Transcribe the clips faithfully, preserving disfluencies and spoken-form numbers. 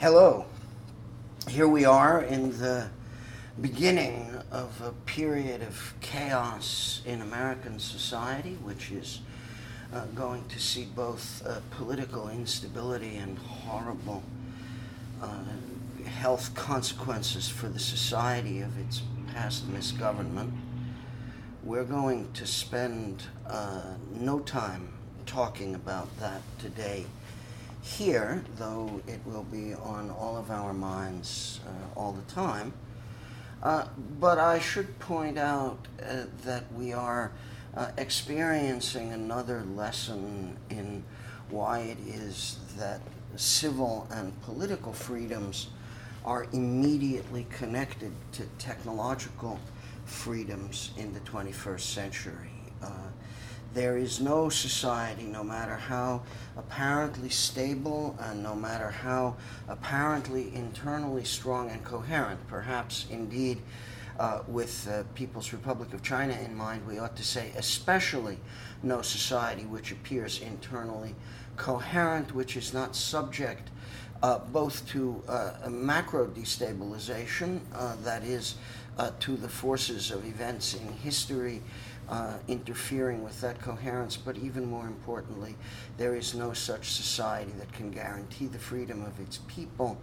Hello. Here we are in the beginning of a period of chaos in American society, which is uh, going to see both uh, political instability and horrible uh, health consequences for the society of its past misgovernment. We're going to spend uh, no time talking about that today here, though it will be on all of our minds uh, all the time. Uh, but I should point out uh, that we are uh, experiencing another lesson in why it is that civil and political freedoms are immediately connected to technological freedoms in the twenty-first century. Uh, There is no society, no matter how apparently stable and no matter how apparently internally strong and coherent, perhaps indeed uh, with uh, People's Republic of China in mind, we ought to say especially no society which appears internally coherent, which is not subject uh, both to uh, a macro destabilization, uh, that is, uh, to the forces of events in history Uh, interfering with that coherence, but even more importantly, there is no such society that can guarantee the freedom of its people,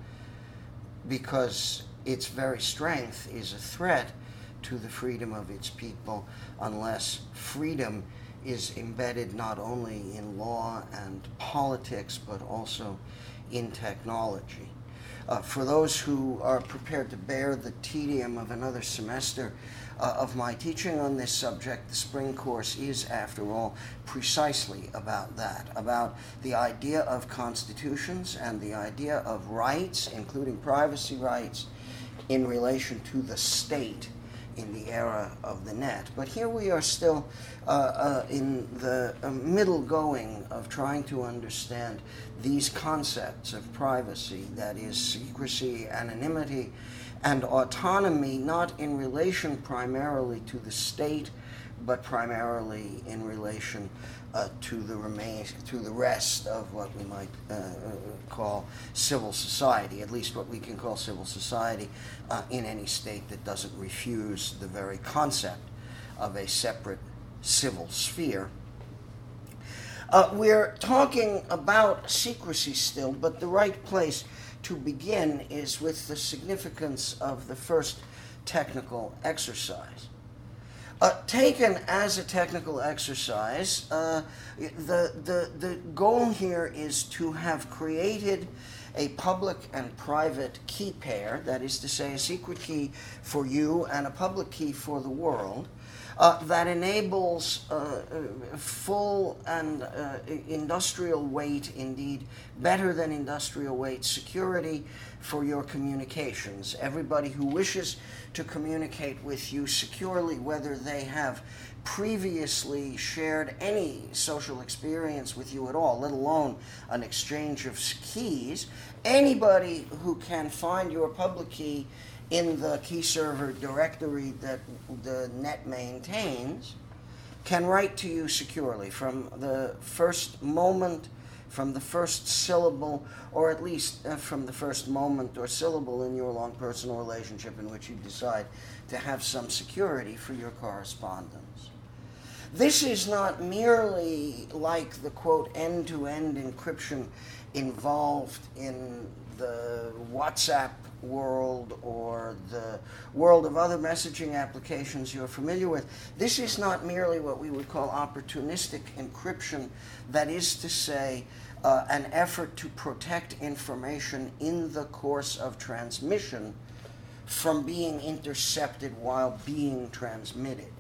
because its very strength is a threat to the freedom of its people unless freedom is embedded not only in law and politics, but also in technology. Uh, for those who are prepared to bear the tedium of another semester Uh, of my teaching on this subject, the spring course is, after all, precisely about that, about the idea of constitutions and the idea of rights, including privacy rights, in relation to the state in the era of the net. But here we are still uh, uh, in the uh, middle going of trying to understand these concepts of privacy, that is, secrecy, anonymity, and autonomy, not in relation primarily to the state, but primarily in relation uh, to the remain to the rest of what we might uh, call civil society, at least what we can call civil society uh, in any state that doesn't refuse the very concept of a separate civil sphere. Uh, we're talking about secrecy still, but the right place to begin is with the significance of the first technical exercise. Uh, taken as a technical exercise, uh, the, the, the goal here is to have created a public and private key pair, that is to say, a secret key for you and a public key for the world, Uh, that enables uh, uh, full and uh, industrial weight, indeed better than industrial weight, security for your communications. Everybody who wishes to communicate with you securely, whether they have previously shared any social experience with you at all, let alone an exchange of keys, anybody who can find your public key in the key server directory that the net maintains can write to you securely from the first moment, from the first syllable, or at least uh, from the first moment or syllable in your long personal relationship in which you decide to have some security for your correspondence. This is not merely like the, quote, end-to-end encryption involved in the WhatsApp world or the world of other messaging applications you're familiar with. This is not merely what we would call opportunistic encryption, that is to say, uh, an effort to protect information in the course of transmission from being intercepted while being transmitted.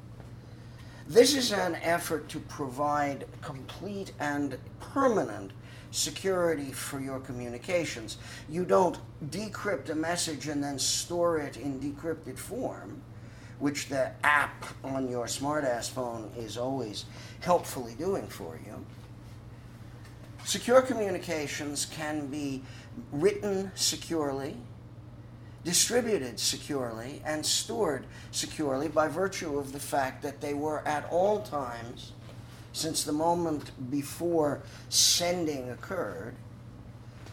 This is an effort to provide complete and permanent security for your communications. You don't decrypt a message and then store it in decrypted form, which the app on your smartass phone is always helpfully doing for you. Secure communications can be written securely, distributed securely, and stored securely by virtue of the fact that they were at all times, since the moment before sending occurred,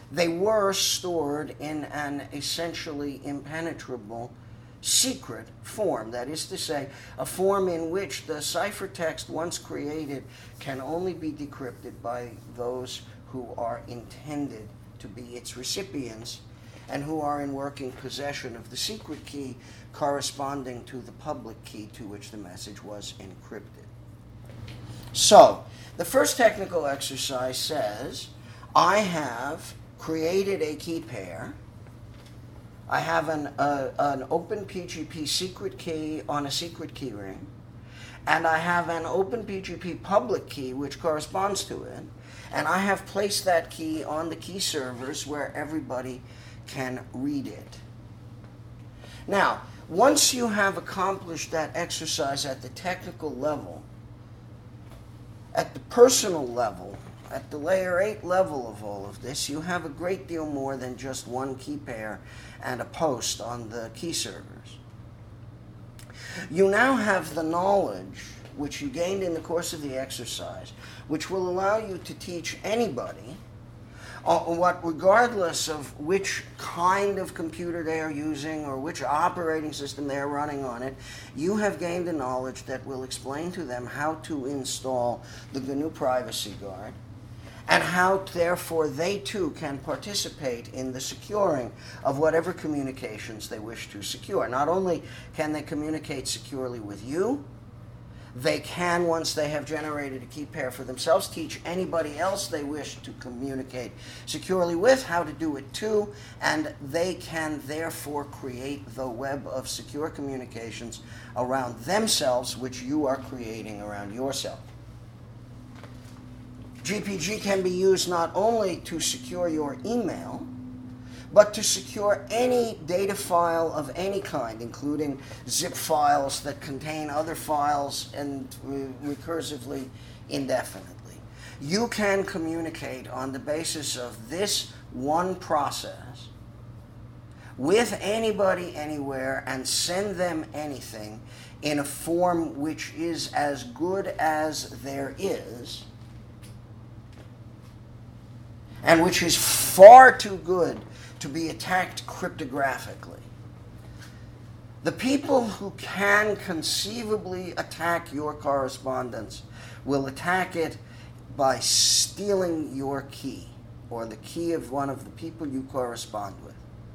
they were stored in an essentially impenetrable secret form. That is to say, a form in which the ciphertext, once created, can only be decrypted by those who are intended to be its recipients and who are in working possession of the secret key corresponding to the public key to which the message was encrypted. So, the first technical exercise says, I have created a key pair. I have an, uh, an open P G P secret key on a secret key ring, and I have an open P G P public key which corresponds to it, and I have placed that key on the key servers where everybody can read it. Now, once you have accomplished that exercise at the technical level, at the personal level, at the layer eight level of all of this, you have a great deal more than just one key pair and a post on the key servers. You now have the knowledge which you gained in the course of the exercise, which will allow you to teach anybody uh, what, regardless of which kind of computer they are using or which operating system they are running on it, you have gained a knowledge that will explain to them how to install the G N U Privacy Guard, and how, therefore, they too can participate in the securing of whatever communications they wish to secure. Not only can they communicate securely with you, they can, once they have generated a key pair for themselves, teach anybody else they wish to communicate securely with how to do it too, and they can therefore create the web of secure communications around themselves, which you are creating around yourself. G P G can be used not only to secure your email, but to secure any data file of any kind, including zip files that contain other files and re- recursively indefinitely. You can communicate on the basis of this one process with anybody anywhere and send them anything in a form which is as good as there is, and which is far too good to be attacked cryptographically. The people who can conceivably attack your correspondence will attack it by stealing your key, or the key of one of the people you correspond with.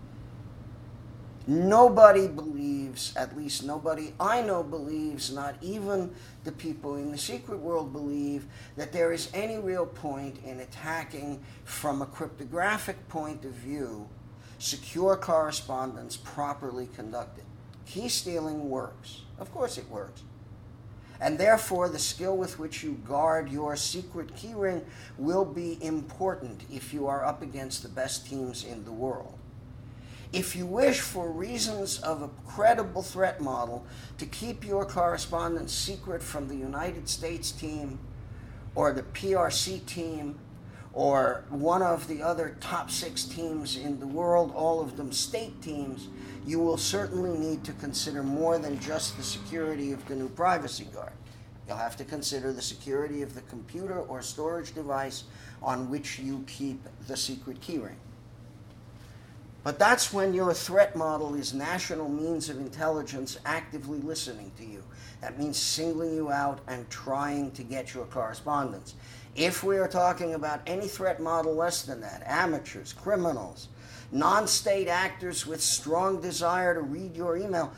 Nobody believes, at least nobody I know believes, not even the people in the secret world believe, that there is any real point in attacking, from a cryptographic point of view, secure correspondence properly conducted. Key stealing works. Of course it works. And therefore, the skill with which you guard your secret keyring will be important if you are up against the best teams in the world. If you wish, for reasons of a credible threat model, to keep your correspondence secret from the United States team or the P R C team or one of the other top six teams in the world, all of them state teams, you will certainly need to consider more than just the security of G N U Privacy Guard. You'll have to consider the security of the computer or storage device on which you keep the secret keyring. But that's when your threat model is national means of intelligence actively listening to you. That means singling you out and trying to get your correspondence. If we are talking about any threat model less than that, amateurs, criminals, non-state actors with strong desire to read your email,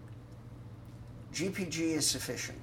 G P G is sufficient.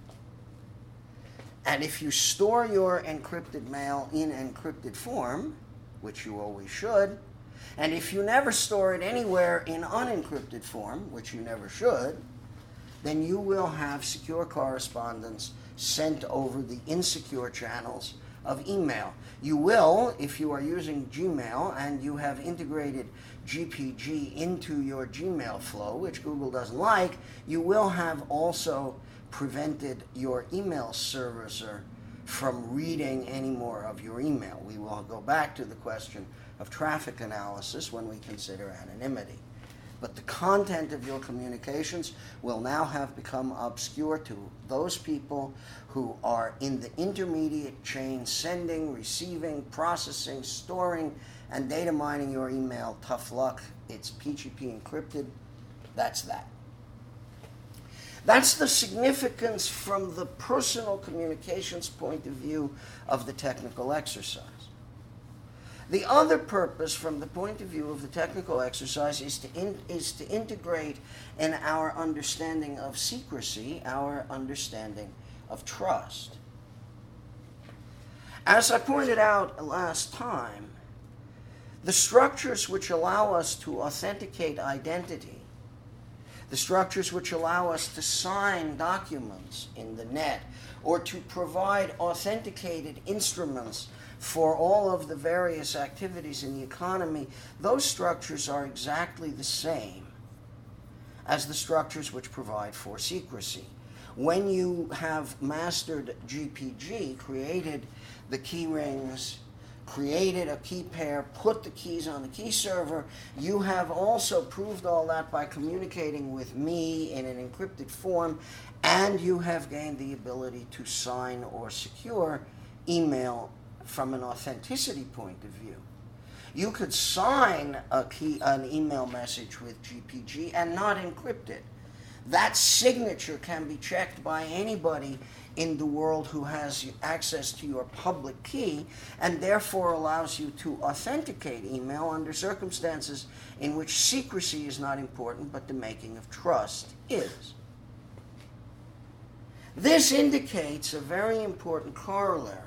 And if you store your encrypted mail in encrypted form, which you always should, and if you never store it anywhere in unencrypted form, which you never should, then you will have secure correspondence sent over the insecure channels of email. You will, if you are using Gmail and you have integrated G P G into your Gmail flow, which Google doesn't like, you will have also prevented your email servicer from reading any more of your email. We will go back to the question of traffic analysis when we consider anonymity. But the content of your communications will now have become obscure to those people who are in the intermediate chain, sending, receiving, processing, storing, and data mining your email. Tough luck. It's P G P encrypted. That's that. That's the significance from the personal communications point of view of the technical exercise. The other purpose from the point of view of the technical exercise is to, in, is to integrate in our understanding of secrecy, our understanding of trust. As I pointed out last time, the structures which allow us to authenticate identity, the structures which allow us to sign documents in the net, or to provide authenticated instruments for all of the various activities in the economy, those structures are exactly the same as the structures which provide for secrecy. When you have mastered G P G, created the key rings, created a key pair, put the keys on the key server, you have also proved all that by communicating with me in an encrypted form, and you have gained the ability to sign or secure email from an authenticity point of view. You could sign a key, an email message with G P G and not encrypt it. That signature can be checked by anybody in the world who has access to your public key, and therefore allows you to authenticate email under circumstances in which secrecy is not important, but the making of trust is. This indicates a very important corollary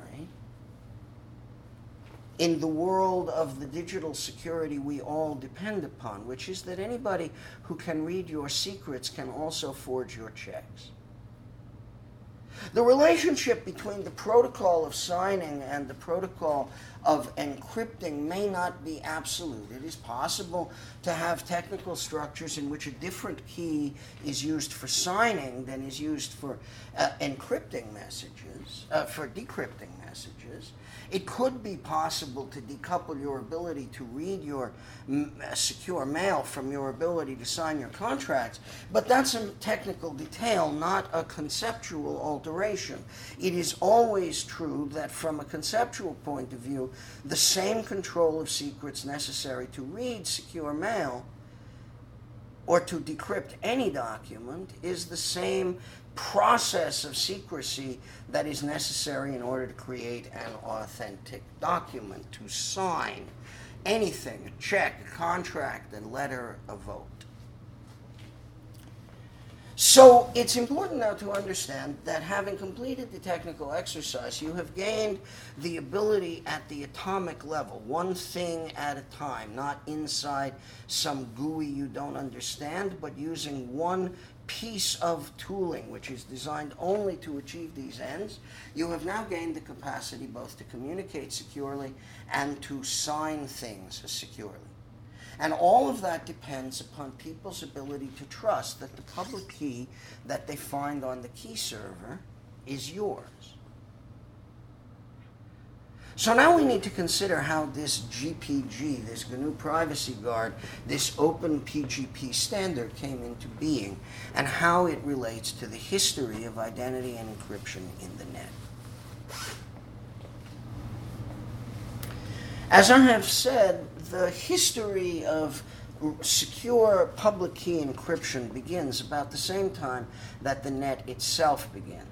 in the world of the digital security we all depend upon, which is that anybody who can read your secrets can also forge your checks. The relationship between the protocol of signing and the protocol of encrypting may not be absolute. It is possible to have technical structures in which a different key is used for signing than is used for uh, encrypting messages, uh, for decrypting messages. It could be possible to decouple your ability to read your m- secure mail from your ability to sign your contracts, but that's a technical detail, not a conceptual alteration. It is always true that from a conceptual point of view, the same control of secrets necessary to read secure mail or to decrypt any document is the same process of secrecy that is necessary in order to create an authentic document, to sign anything, a check, a contract, a letter, a vote. So it's important now to understand that having completed the technical exercise, you have gained the ability at the atomic level, one thing at a time, not inside some G U I you don't understand, but using one piece of tooling which is designed only to achieve these ends. You have now gained the capacity both to communicate securely and to sign things securely. And all of that depends upon people's ability to trust that the public key that they find on the key server is yours. So now we need to consider how this G P G, this G N U Privacy Guard, this open P G P standard came into being, and how it relates to the history of identity and encryption in the net. As I have said, the history of secure public key encryption begins about the same time that the net itself begins.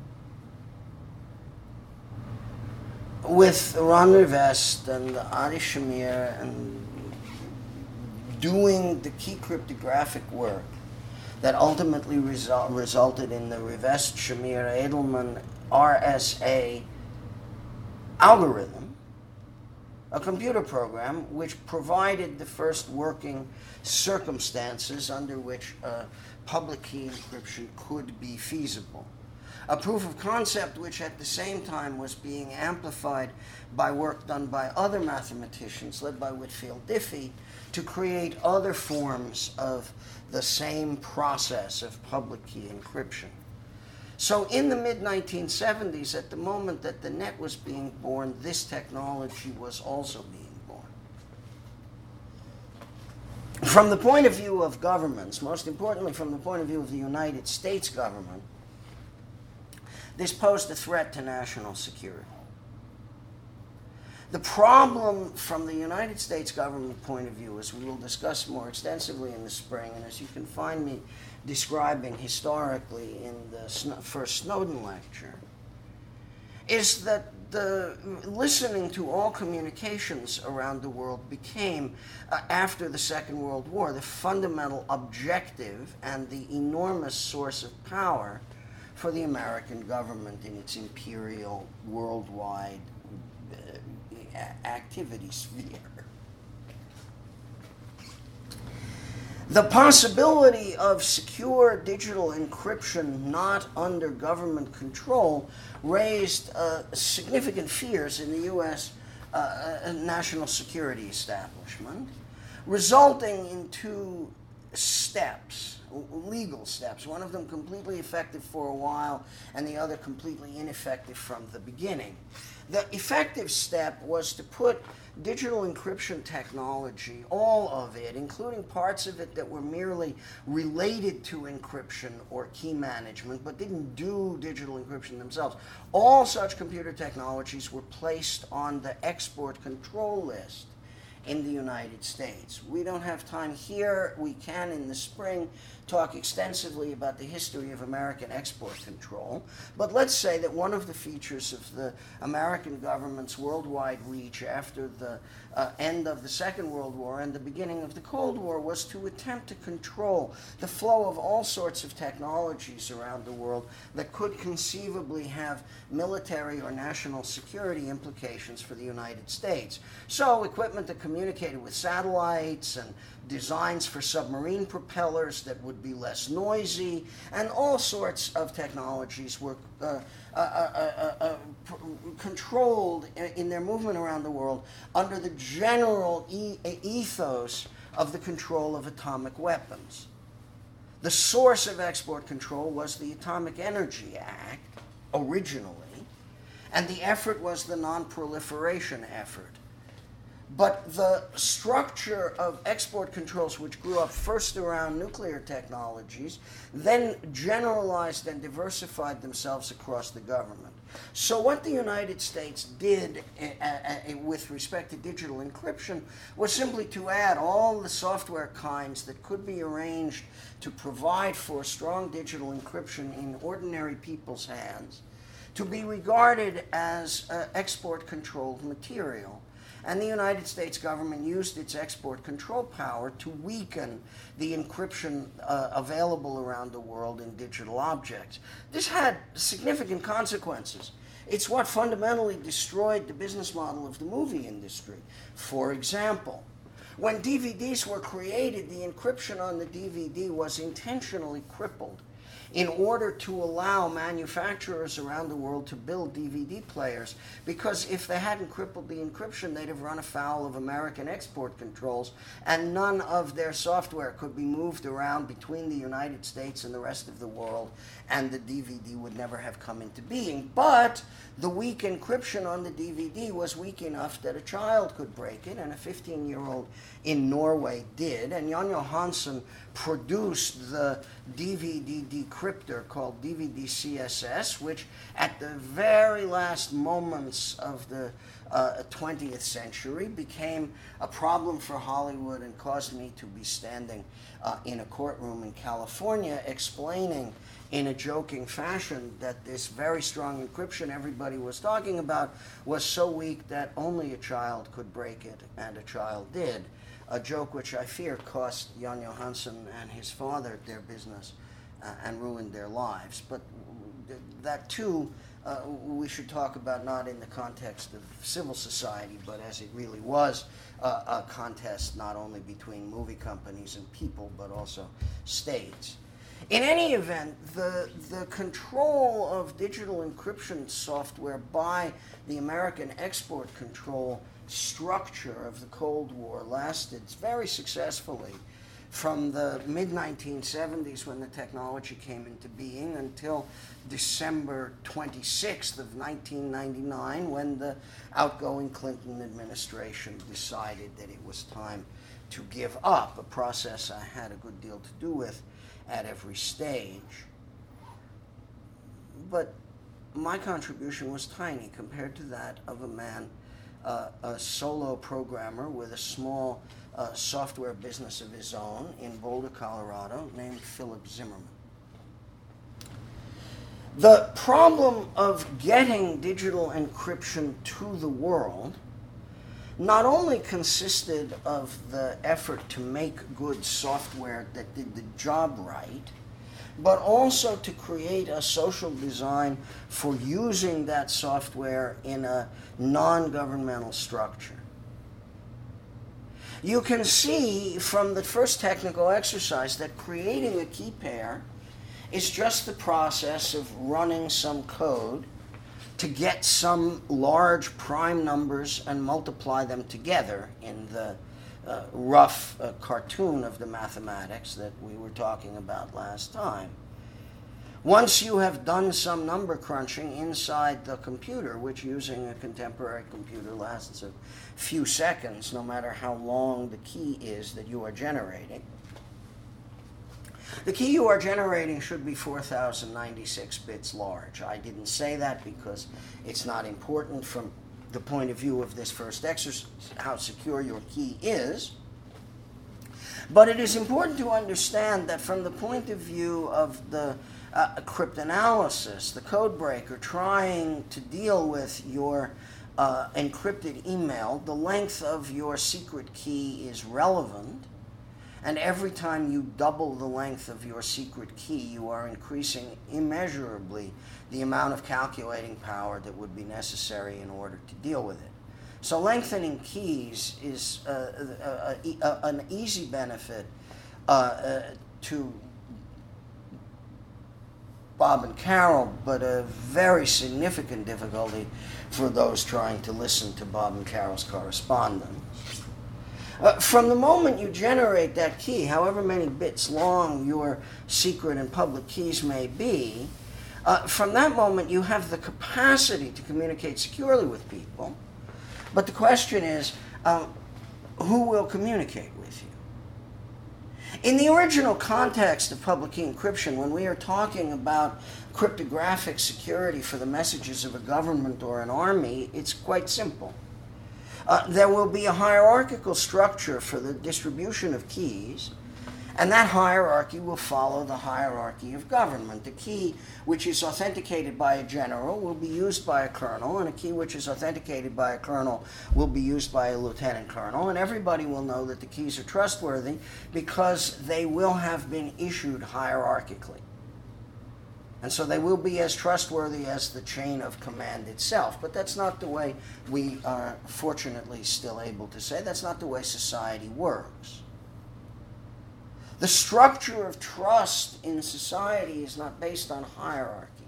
With Ron Rivest and Adi Shamir and doing the key cryptographic work that ultimately result, resulted in the Rivest Shamir Edelman R S A algorithm, a computer program which provided the first working circumstances under which uh, public key encryption could be feasible. A proof of concept which at the same time was being amplified by work done by other mathematicians, led by Whitfield Diffie, to create other forms of the same process of public key encryption. So in the mid nineteen seventies, at the moment that the net was being born, this technology was also being born. From the point of view of governments, most importantly from the point of view of the United States government, this posed a threat to national security. The problem from the United States government point of view, as we will discuss more extensively in the spring, and as you can find me describing historically in the first Snowden lecture, is that the listening to all communications around the world became, uh, after the Second World War, the fundamental objective and the enormous source of power for the American government in its imperial, worldwide uh, activity sphere. The possibility of secure digital encryption not under government control raised uh, significant fears in the U S uh, national security establishment, resulting in two steps, legal steps, one of them completely effective for a while and the other completely ineffective from the beginning. The effective step was to put digital encryption technology, all of it, including parts of it that were merely related to encryption or key management, but didn't do digital encryption themselves. All such computer technologies were placed on the export control list in the United States. We don't have time here. We can, in the spring, talk extensively about the history of American export control. But let's say that one of the features of the American government's worldwide reach after the uh, end of the Second World War and the beginning of the Cold War was to attempt to control the flow of all sorts of technologies around the world that could conceivably have military or national security implications for the United States. So equipment that communicated with satellites and designs for submarine propellers that would be less noisy, and all sorts of technologies were uh, uh, uh, uh, uh, pr- controlled in their movement around the world under the general e- ethos of the control of atomic weapons. The source of export control was the Atomic Energy Act, originally, and the effort was the non-proliferation effort. But the structure of export controls, which grew up first around nuclear technologies, then generalized and diversified themselves across the government. So what the United States did uh, uh, with respect to digital encryption was simply to add all the software kinds that could be arranged to provide for strong digital encryption in ordinary people's hands to be regarded as uh, export-controlled material. And the United States government used its export control power to weaken the encryption uh, available around the world in digital objects. This had significant consequences. It's what fundamentally destroyed the business model of the movie industry. For example, when D V Ds were created, the encryption on the D V D was intentionally crippled in order to allow manufacturers around the world to build D V D players, because if they hadn't crippled the encryption, they'd have run afoul of American export controls, and none of their software could be moved around between the United States and the rest of the world, and the D V D would never have come into being. But the weak encryption on the D V D was weak enough that a child could break it, and a fifteen-year-old in Norway did, and Jan Johansson produced the D V D decryptor called D V D C S S, which at the very last moments of the uh, twentieth century became a problem for Hollywood and caused me to be standing uh, in a courtroom in California explaining in a joking fashion that this very strong encryption everybody was talking about was so weak that only a child could break it, and a child did. A joke which I fear cost Jan Johansson and his father their business uh, and ruined their lives. But that too, uh, we should talk about not in the context of civil society, but as it really was uh, a contest not only between movie companies and people, but also states. In any event, the, the control of digital encryption software by the American export control structure of the Cold War lasted very successfully from the mid nineteen seventies, when the technology came into being, until December twenty-sixth of nineteen ninety-nine, when the outgoing Clinton administration decided that it was time to give up, a process I had a good deal to do with at every stage. But my contribution was tiny compared to that of a man, uh, a solo programmer with a small uh, software business of his own in Boulder, Colorado, named Philip Zimmerman. The problem of getting digital encryption to the world not only consisted of the effort to make good software that did the job right, but also to create a social design for using that software in a non-governmental structure. You can see from the first technical exercise that creating a key pair is just the process of running some code to get some large prime numbers and multiply them together in the uh, rough uh, cartoon of the mathematics that we were talking about last time. Once you have done some number crunching inside the computer, which using a contemporary computer lasts a few seconds, no matter how long the key is that you are generating, the key you are generating should be four thousand ninety-six bits large. I didn't say that because it's not important from the point of view of this first exercise, how secure your key is. But it is important to understand that from the point of view of the uh, cryptanalysis, the code breaker trying to deal with your uh, encrypted email, the length of your secret key is relevant. And every time you double the length of your secret key, you are increasing immeasurably the amount of calculating power that would be necessary in order to deal with it. So lengthening keys is uh, a, a, a, an easy benefit uh, uh, to Bob and Carol, but a very significant difficulty for those trying to listen to Bob and Carol's correspondence. Uh, from the moment you generate that key, however many bits long your secret and public keys may be, uh, from that moment you have the capacity to communicate securely with people. But the question is, uh, who will communicate with you? In the original context of public key encryption, when we are talking about cryptographic security for the messages of a government or an army, it's quite simple. Uh, there will be a hierarchical structure for the distribution of keys, and that hierarchy will follow the hierarchy of government. The key which is authenticated by a general will be used by a colonel, and a key which is authenticated by a colonel will be used by a lieutenant colonel, and everybody will know that the keys are trustworthy because they will have been issued hierarchically. And so they will be as trustworthy as the chain of command itself. But that's not the way we are fortunately still able to say. That's not the way society works. The structure of trust in society is not based on hierarchy.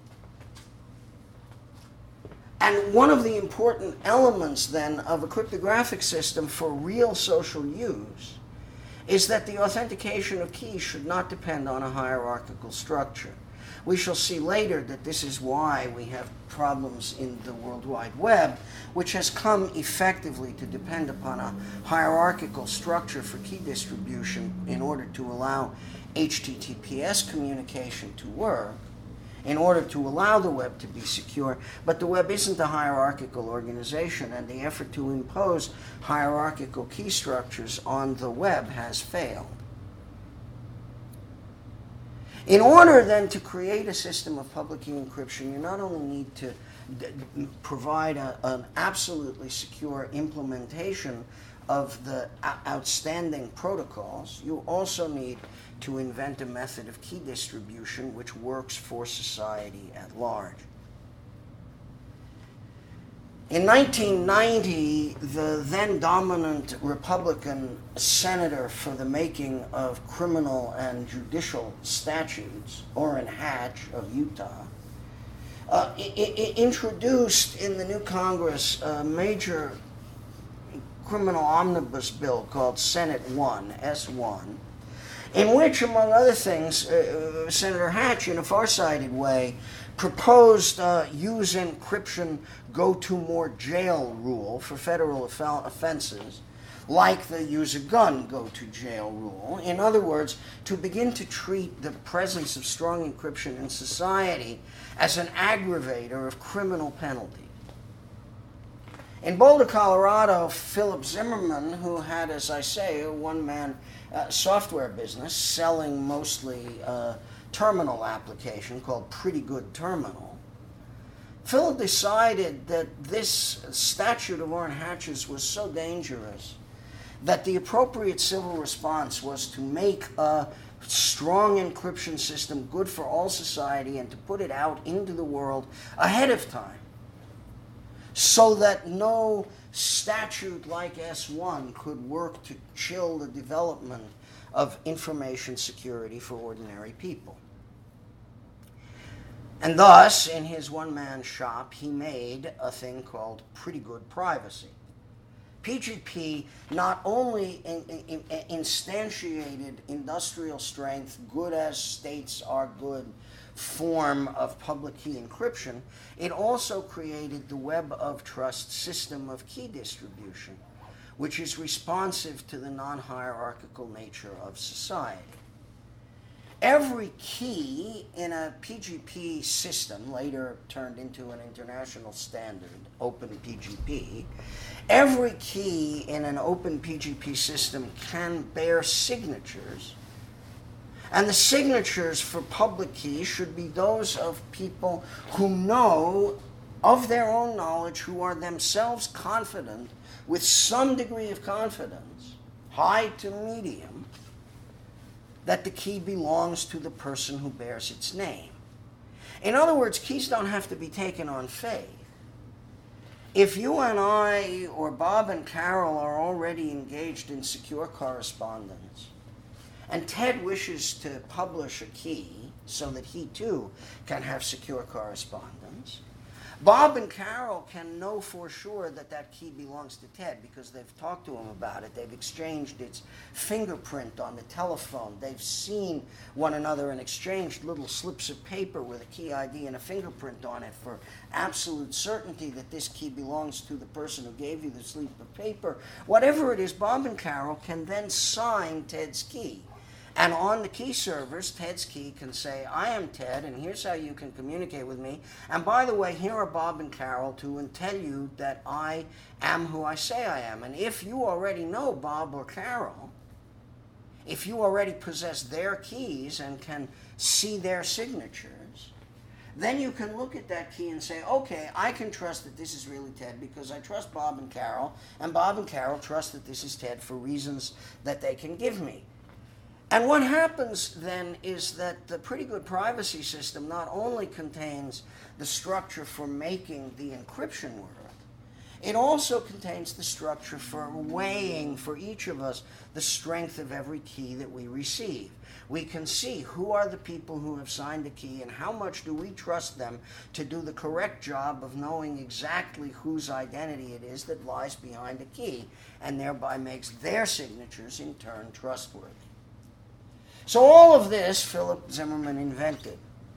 And one of the important elements then of a cryptographic system for real social use is that the authentication of keys should not depend on a hierarchical structure. We shall see later that this is why we have problems in the World Wide Web, which has come effectively to depend upon a hierarchical structure for key distribution in order to allow H T T P S communication to work, in order to allow the web to be secure. But the web isn't a hierarchical organization, and the effort to impose hierarchical key structures on the web has failed. In order then to create a system of public key encryption, you not only need to d- provide a, an absolutely secure implementation of the o- outstanding protocols, you also need to invent a method of key distribution which works for society at large. In nineteen ninety, the then dominant Republican senator for the making of criminal and judicial statutes, Orrin Hatch of Utah, uh, I- I- introduced in the new Congress a major criminal omnibus bill called Senate one, S one, in which, among other things, uh, Senator Hatch, in a far-sighted way, proposed uh, use encryption go to more jail rule for federal offenses like the use a gun, go to jail rule. In other words, to begin to treat the presence of strong encryption in society as an aggravator of criminal penalties. In Boulder, Colorado, Philip Zimmermann, who had, as I say, a one-man uh, software business selling mostly uh, terminal application called Pretty Good Terminal, Philip decided that this statute of Orrin Hatch's was so dangerous that the appropriate civil response was to make a strong encryption system good for all society and to put it out into the world ahead of time, so that no statute like S one could work to chill the development of information security for ordinary people. And thus, in his one-man shop, he made a thing called Pretty Good Privacy. P G P not only in, in, in instantiated industrial strength, good as states are good form of public key encryption, it also created the web of trust system of key distribution, which is responsive to the non-hierarchical nature of society. Every key in a P G P system, later turned into an international standard, Open P G P, every key in an Open P G P system can bear signatures, and the signatures for public keys should be those of people who know of their own knowledge, who are themselves confident, with some degree of confidence, high to medium, that the key belongs to the person who bears its name. In other words, keys don't have to be taken on faith. If you and I or Bob and Carol are already engaged in secure correspondence, and Ted wishes to publish a key so that he too can have secure correspondence, Bob and Carol can know for sure that that key belongs to Ted because they've talked to him about it. They've exchanged its fingerprint on the telephone. They've seen one another and exchanged little slips of paper with a key I D and a fingerprint on it for absolute certainty that this key belongs to the person who gave you the slip of paper. Whatever it is, Bob and Carol can then sign Ted's key. And on the key servers, Ted's key can say, I am Ted, and here's how you can communicate with me. And by the way, here are Bob and Carol to tell you that I am who I say I am. And if you already know Bob or Carol, if you already possess their keys and can see their signatures, then you can look at that key and say, okay, I can trust that this is really Ted because I trust Bob and Carol, and Bob and Carol trust that this is Ted for reasons that they can give me. And what happens then is that the Pretty Good Privacy system not only contains the structure for making the encryption work, it also contains the structure for weighing for each of us the strength of every key that we receive. We can see who are the people who have signed the key and how much do we trust them to do the correct job of knowing exactly whose identity it is that lies behind the key, and thereby makes their signatures in turn trustworthy. So all of this Philip Zimmermann invented.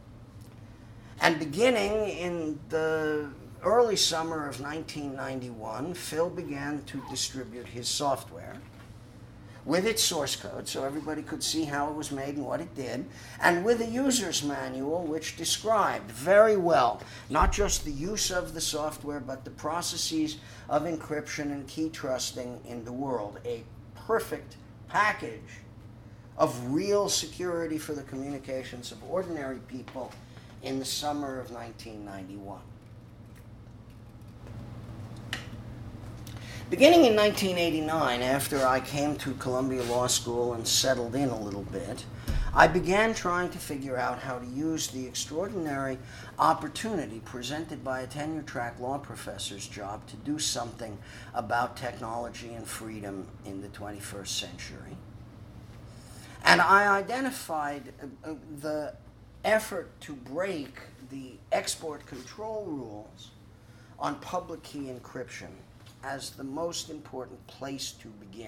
And beginning in the early summer of nineteen ninety-one, Phil began to distribute his software with its source code so everybody could see how it was made and what it did, and with a user's manual which described very well not just the use of the software but the processes of encryption and key trusting in the world. A perfect package of real security for the communications of ordinary people in the summer of nineteen ninety-one. Beginning in nineteen eighty-nine, after I came to Columbia Law School and settled in a little bit, I began trying to figure out how to use the extraordinary opportunity presented by a tenure-track law professor's job to do something about technology and freedom in the twenty-first century. And I identified uh, the effort to break the export control rules on public key encryption as the most important place to begin.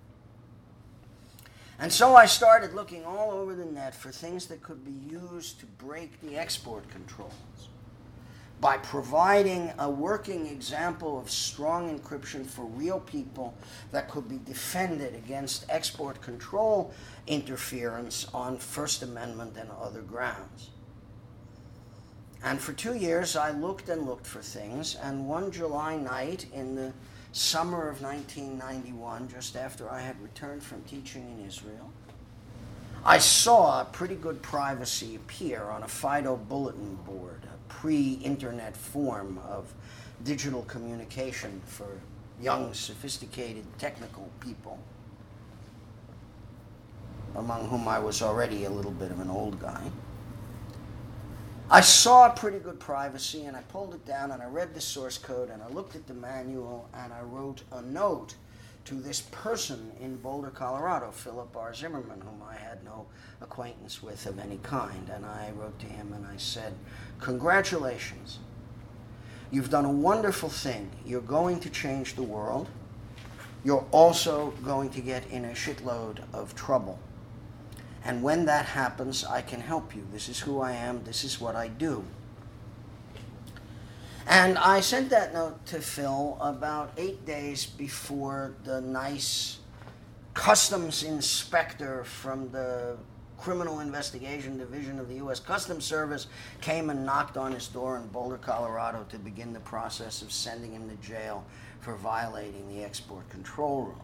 And so I started looking all over the net for things that could be used to break the export controls. by providing a working example of strong encryption for real people that could be defended against export control interference on First Amendment and other grounds. And for two years, I looked and looked for things, and one July night in the summer of nineteen ninety-one, just after I had returned from teaching in Israel, I saw Pretty Good Privacy appear on a FIDO bulletin board, a pre-internet form of digital communication for young, sophisticated, technical people, among whom I was already a little bit of an old guy. I saw Pretty Good Privacy, and I pulled it down, and I read the source code, and I looked at the manual, and I wrote a note to this person in Boulder, Colorado, Philip R. Zimmerman, whom I had no acquaintance with of any kind. And I wrote to him and I said, congratulations. You've done a wonderful thing. You're going to change the world. You're also going to get in a shitload of trouble. And when that happens, I can help you. This is who I am. This is what I do. And I sent that note to Phil about eight days before the nice customs inspector from the Criminal Investigation Division of the U S Customs Service came and knocked on his door in Boulder, Colorado to begin the process of sending him to jail for violating the export control rule.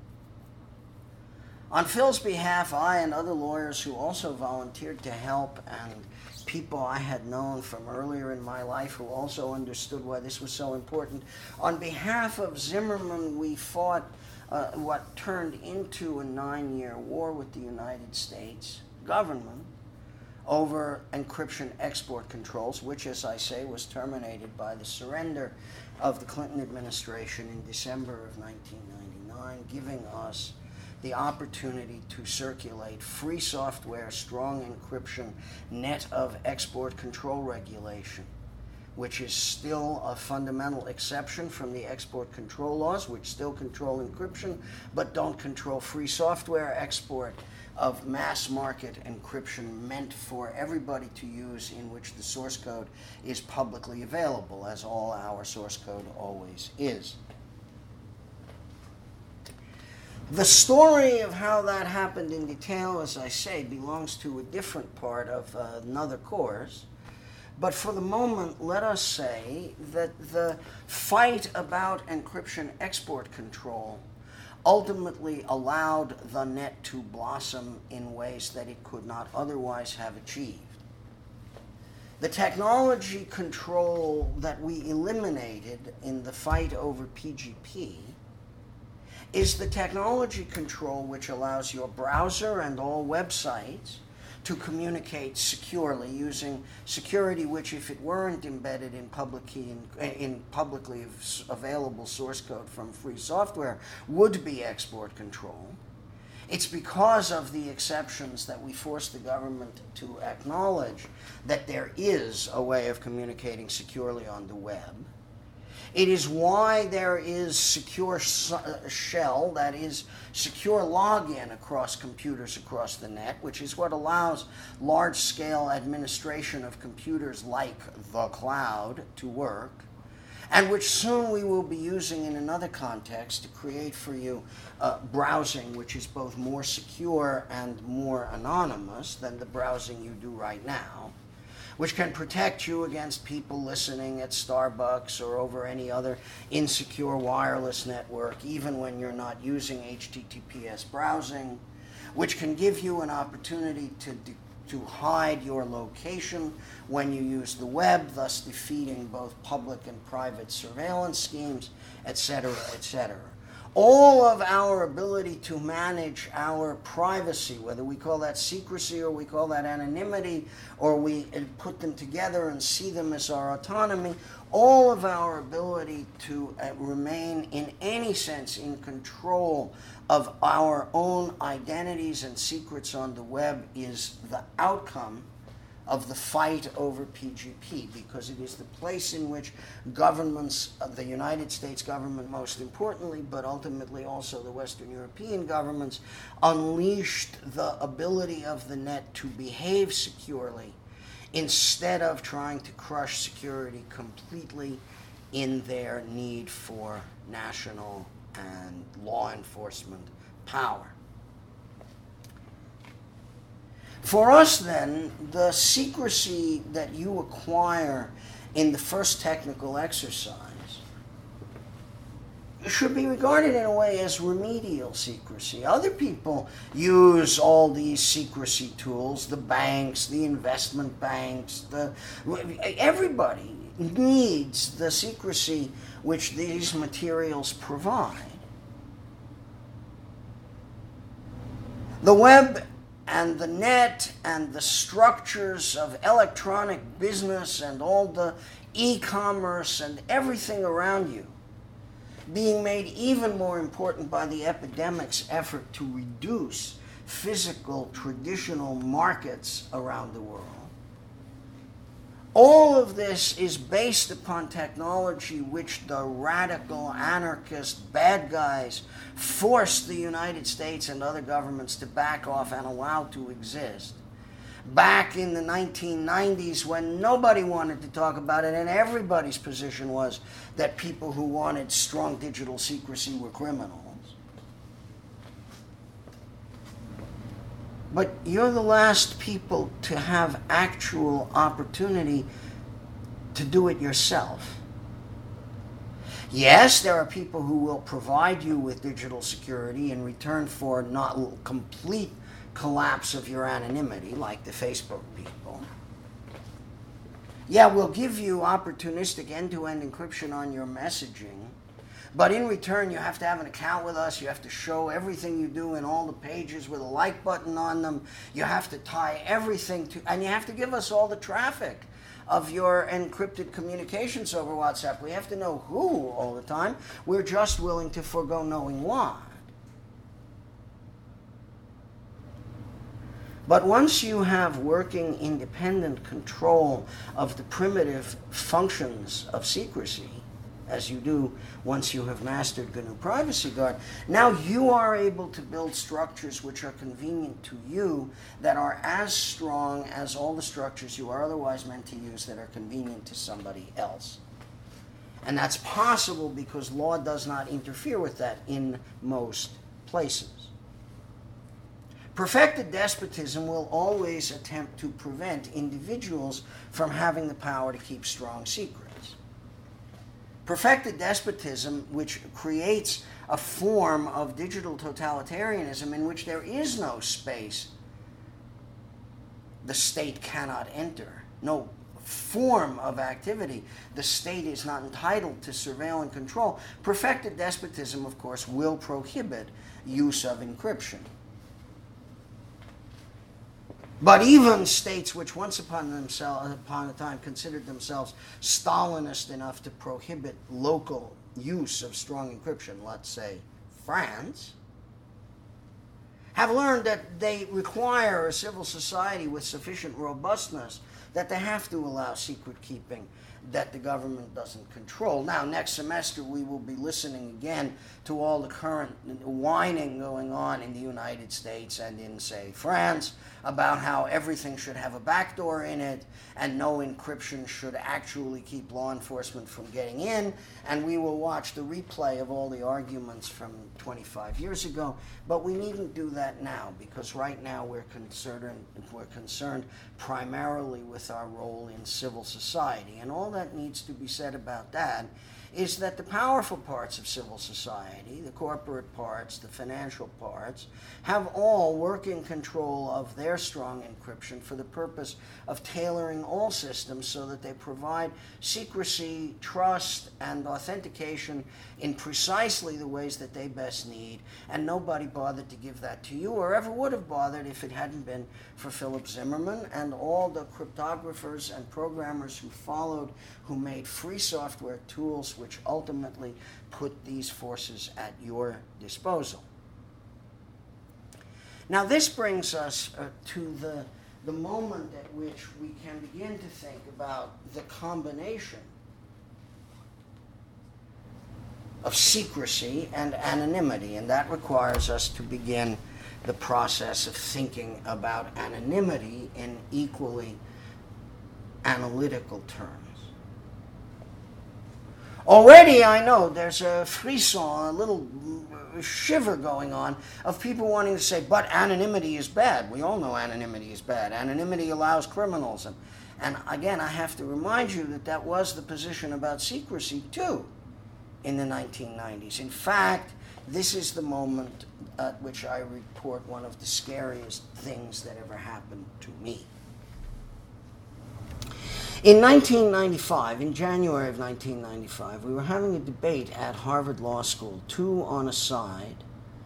On Phil's behalf, I and other lawyers who also volunteered to help, and people I had known from earlier in my life who also understood why this was so important, on behalf of Zimmerman, we fought uh, what turned into a nine-year war with the United States government over encryption export controls, which, as I say, was terminated by the surrender of the Clinton administration in December of nineteen ninety-nine, giving us the opportunity to circulate free software, strong encryption, net of export control regulation, which is still a fundamental exception from the export control laws, which still control encryption, but don't control free software export of mass market encryption meant for everybody to use, in which the source code is publicly available, as all our source code always is. The story of how that happened in detail, as I say, belongs to a different part of uh, another course. But for the moment, let us say that the fight about encryption export control ultimately allowed the net to blossom in ways that it could not otherwise have achieved. The technology control that we eliminated in the fight over P G P is the technology control which allows your browser and all websites to communicate securely using security which, if it weren't embedded in, public key in, in publicly available source code from free software, would be export control. It's because of the exceptions that we force the government to acknowledge that there is a way of communicating securely on the web. It is why there is secure shell, that is secure login across computers across the net, which is what allows large-scale administration of computers like the cloud to work, and which soon we will be using in another context to create for you uh, browsing which is both more secure and more anonymous than the browsing you do right now, which can protect you against people listening at Starbucks or over any other insecure wireless network, even when you're not using H T T P S browsing, which can give you an opportunity to, to hide your location when you use the web, thus defeating both public and private surveillance schemes, et cetera, et cetera. All of our ability to manage our privacy, whether we call that secrecy or we call that anonymity, or we put them together and see them as our autonomy, all of our ability to uh, remain in any sense in control of our own identities and secrets on the web is the outcome of the fight over P G P, because it is the place in which governments, the United States government most importantly, but ultimately also the Western European governments, unleashed the ability of the net to behave securely instead of trying to crush security completely in their need for national and law enforcement power. For us, then, the secrecy that you acquire in the first technical exercise should be regarded in a way as remedial secrecy. Other people use all these secrecy tools, the banks, the investment banks, the everybody needs the secrecy which these materials provide. The web and the net and the structures of electronic business and all the e-commerce and everything around you being made even more important by the epidemic's effort to reduce physical traditional markets around the world. All of this is based upon technology which the radical, anarchist, bad guys forced the United States and other governments to back off and allow to exist. Back in the nineteen nineties, when nobody wanted to talk about it and everybody's position was that people who wanted strong digital secrecy were criminals. But you're the last people to have actual opportunity to do it yourself. Yes, there are people who will provide you with digital security in return for not complete collapse of your anonymity, like the Facebook people. Yeah, we'll give you opportunistic end-to-end encryption on your messaging, but in return you have to have an account with us, you have to show everything you do in all the pages with a like button on them, you have to tie everything to, and you have to give us all the traffic of your encrypted communications over WhatsApp. We have to know who all the time. We're just willing to forego knowing why. But once you have working independent control of the primitive functions of secrecy, as you do once you have mastered G N U Privacy Guard, now you are able to build structures which are convenient to you, that are as strong as all the structures you are otherwise meant to use that are convenient to somebody else. And that's possible because law does not interfere with that in most places. Perfected despotism will always attempt to prevent individuals from having the power to keep strong secrets. Perfected despotism, which creates a form of digital totalitarianism in which there is no space the state cannot enter, no form of activity the state is not entitled to surveil and control. Perfected despotism, of course, will prohibit use of encryption. But even states which once upon, themselves, upon a time considered themselves Stalinist enough to prohibit local use of strong encryption, let's say France, have learned that they require a civil society with sufficient robustness that they have to allow secret keeping that the government doesn't control. Now, next semester we will be listening again to all the current whining going on in the United States and in, say, France, about how everything should have a backdoor in it and no encryption should actually keep law enforcement from getting in, and we will watch the replay of all the arguments from twenty-five years ago, but we needn't do that now, because right now we're concerned, we're concerned primarily with our role in civil society, and all that needs to be said about that is that the powerful parts of civil society, the corporate parts, the financial parts, have all working control of their strong encryption for the purpose of tailoring all systems so that they provide secrecy, trust, and authentication in precisely the ways that they best need, and nobody bothered to give that to you or ever would have bothered if it hadn't been for Philip Zimmermann and all the cryptographers and programmers who followed, who made free software tools which ultimately put these forces at your disposal. Now this brings us uh, to the, the moment at which we can begin to think about the combination of secrecy and anonymity, and that requires us to begin the process of thinking about anonymity in equally analytical terms. Already I know there's a frisson, a little shiver going on of people wanting to say, but anonymity is bad. We all know anonymity is bad. Anonymity allows criminals. And, and again, I have to remind you that that was the position about secrecy, too, in the nineteen nineties. In fact, this is the moment at which I report one of the scariest things that ever happened to me. In nineteen ninety-five, in January of nineteen ninety-five, we were having a debate at Harvard Law School, two on a side,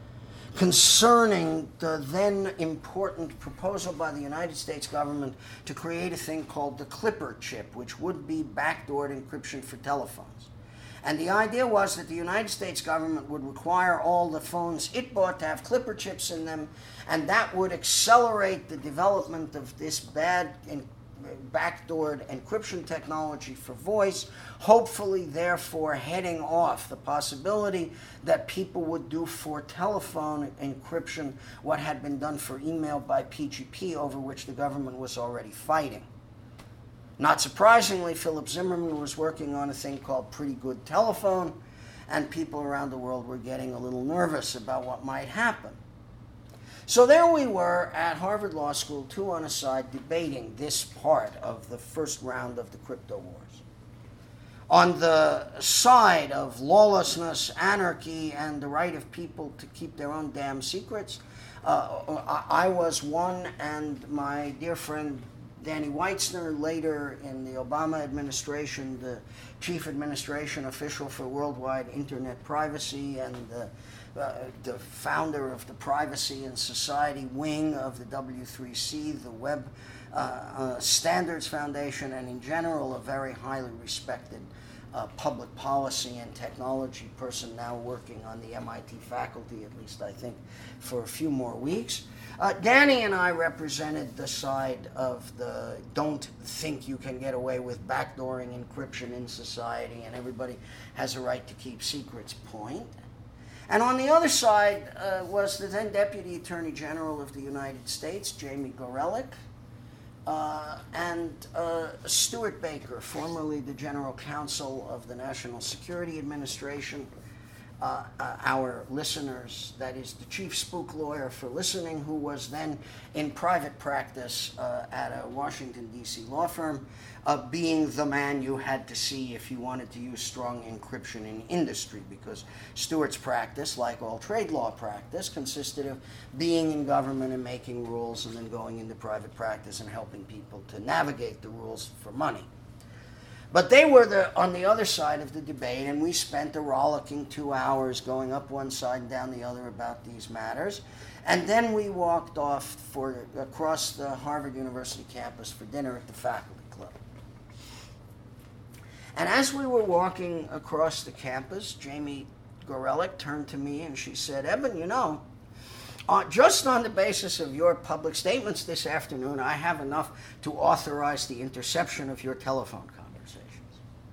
concerning the then important proposal by the United States government to create a thing called the Clipper chip, which would be backdoored encryption for telephones. And the idea was that the United States government would require all the phones it bought to have Clipper chips in them, and that would accelerate the development of this bad encryption backdoored encryption technology for voice, hopefully therefore heading off the possibility that people would do for telephone encryption what had been done for email by P G P, over which the government was already fighting. Not surprisingly, Philip Zimmermann was working on a thing called Pretty Good Telephone, and people around the world were getting a little nervous about what might happen. So there we were at Harvard Law School, two on a side, debating this part of the first round of the crypto wars. On the side of lawlessness, anarchy, and the right of people to keep their own damn secrets, uh, I was one, and my dear friend Danny Weitzner, later in the Obama administration, the chief administration official for worldwide internet privacy and the Uh, the founder of the Privacy and Society wing of the W three C, the Web uh, uh, Standards Foundation, and in general a very highly respected uh, public policy and technology person now working on the M I T faculty, at least I think, for a few more weeks. Uh, Danny and I represented the side of the don't think you can get away with backdooring encryption in society and everybody has a right to keep secrets point. And on the other side uh, was the then Deputy Attorney General of the United States, Jamie Gorelick, uh, and uh, Stuart Baker, formerly the General Counsel of the National Security Administration. Uh, uh, our listeners, that is the chief spook lawyer for listening, who was then in private practice uh, at a Washington, D C law firm, uh, being the man you had to see if you wanted to use strong encryption in industry, because Stuart's practice, like all trade law practice, consisted of being in government and making rules and then going into private practice and helping people to navigate the rules for money. But they were the, on the other side of the debate, and we spent a rollicking two hours going up one side and down the other about these matters. And then we walked off for across the Harvard University campus for dinner at the faculty club. And as we were walking across the campus, Jamie Gorelick turned to me and she said, "Eben, you know, Uh, just on the basis of your public statements this afternoon, I have enough to authorize the interception of your telephone conversations."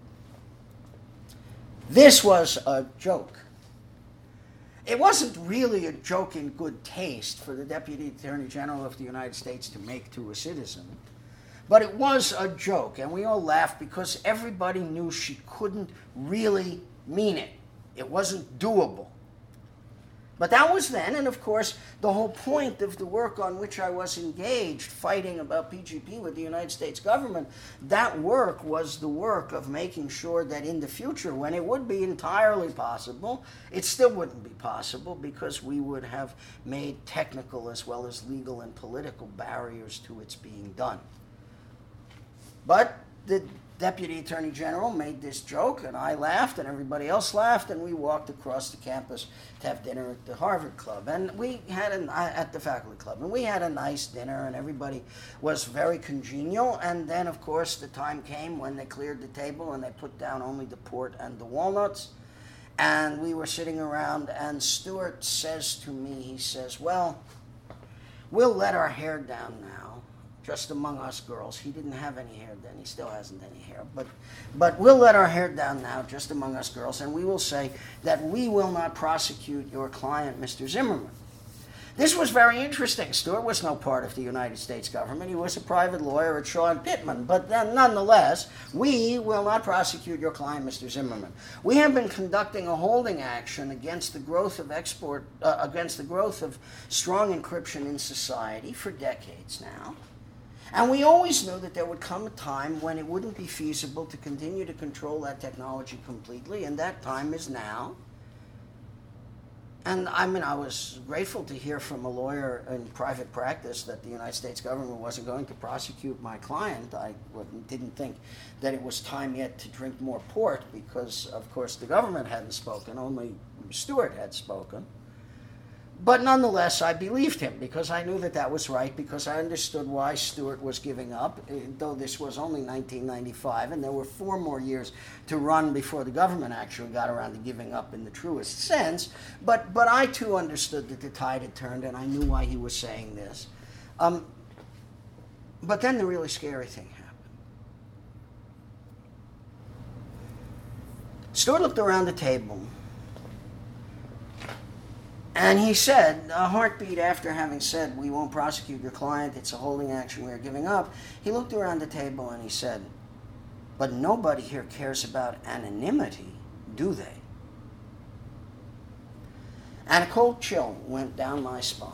This was a joke. It wasn't really a joke in good taste for the Deputy Attorney General of the United States to make to a citizen, but it was a joke, and we all laughed because everybody knew she couldn't really mean it. It wasn't doable. But that was then, and of course, the whole point of the work on which I was engaged, fighting about P G P with the United States government, that work was the work of making sure that in the future, when it would be entirely possible, it still wouldn't be possible because we would have made technical as well as legal and political barriers to its being done. But the Deputy Attorney General made this joke, and I laughed, and everybody else laughed, and we walked across the campus to have dinner at the Harvard Club, and we had an, at the faculty club, and we had a nice dinner, and everybody was very congenial. And then, of course, the time came when they cleared the table and they put down only the port and the walnuts, and we were sitting around, and Stuart says to me, he says, "Well, we'll let our hair down now. Just among us girls." He didn't have any hair then. He still hasn't any hair. But but we'll let our hair down now, just among us girls, and we will say that we will not prosecute your client, Mister Zimmerman. This was very interesting. Stewart was no part of the United States government. He was a private lawyer at Shaw and Pittman. But then, nonetheless, we will not prosecute your client, Mister Zimmerman. We have been conducting a holding action against the growth of export, uh, against the growth of strong encryption in society for decades now. And we always knew that there would come a time when it wouldn't be feasible to continue to control that technology completely, and that time is now. And I mean, I was grateful to hear from a lawyer in private practice that the United States government wasn't going to prosecute my client. I didn't think that it was time yet to drink more port because, of course, the government hadn't spoken, only Stewart had spoken. But nonetheless, I believed him because I knew that that was right, because I understood why Stewart was giving up, though this was only nineteen ninety-five, and there were four more years to run before the government actually got around to giving up in the truest sense. But, but I, too, understood that the tide had turned, and I knew why he was saying this. Um, but then the really scary thing happened. Stewart looked around the table, and he said, a heartbeat after having said, we won't prosecute your client, it's a holding action, we're giving up, he looked around the table and he said, but nobody here cares about anonymity, do they? And a cold chill went down my spine.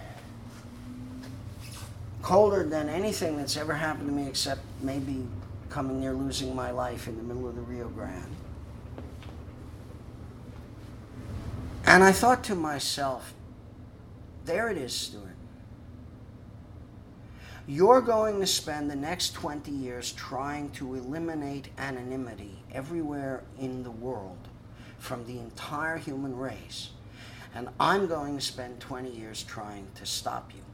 Colder than anything that's ever happened to me, except maybe coming near losing my life in the middle of the Rio Grande. And I thought to myself, there it is, Stewart. You're going to spend the next twenty years trying to eliminate anonymity everywhere in the world from the entire human race. And I'm going to spend twenty years trying to stop you.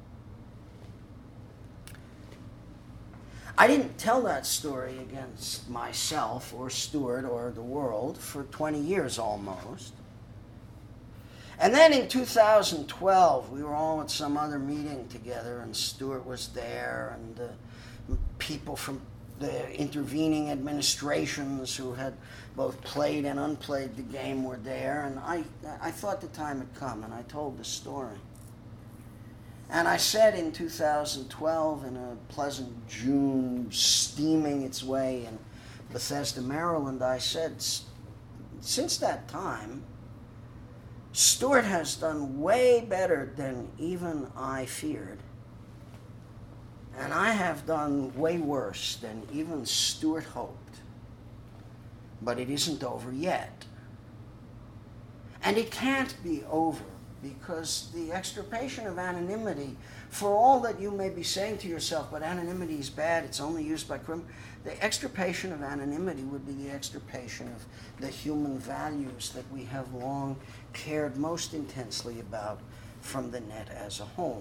I didn't tell that story against myself or Stewart or the world for twenty years almost. And then in two thousand twelve, we were all at some other meeting together, and Stewart was there, and uh, people from the intervening administrations who had both played and unplayed the game were there, and I, I thought the time had come, and I told the story. And I said in two thousand twelve, in a pleasant June, steaming its way in Bethesda, Maryland, I said, since that time, Stewart has done way better than even I feared. And I have done way worse than even Stewart hoped. But it isn't over yet. And it can't be over, because the extirpation of anonymity, for all that you may be saying to yourself, but anonymity is bad, it's only used by criminals, the extirpation of anonymity would be the extirpation of the human values that we have long cared most intensely about from the net as a whole.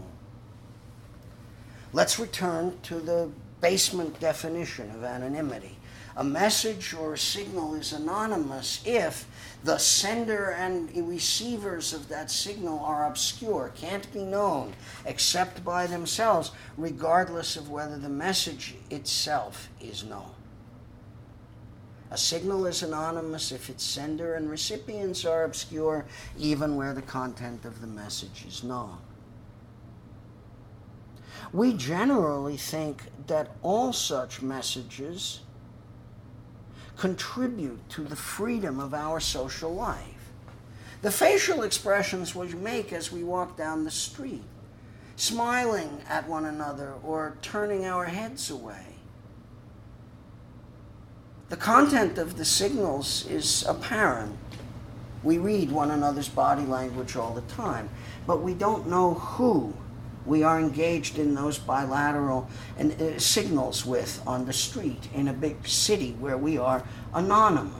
Let's return to the basement definition of anonymity. A message or a signal is anonymous if the sender and receivers of that signal are obscure, can't be known except by themselves, regardless of whether the message itself is known. A signal is anonymous if its sender and recipients are obscure, even where the content of the message is known. We generally think that all such messages contribute to the freedom of our social life. The facial expressions we make as we walk down the street, smiling at one another or turning our heads away. The content of the signals is apparent. We read one another's body language all the time, but we don't know who we are engaged in those bilateral and, uh, signals with on the street in a big city where we are anonymous.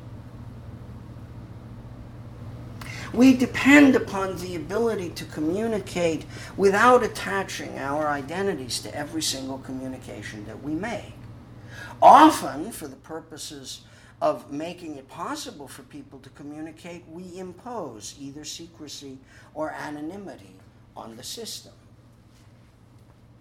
We depend upon the ability to communicate without attaching our identities to every single communication that we make. Often, for the purposes of making it possible for people to communicate, we impose either secrecy or anonymity on the system.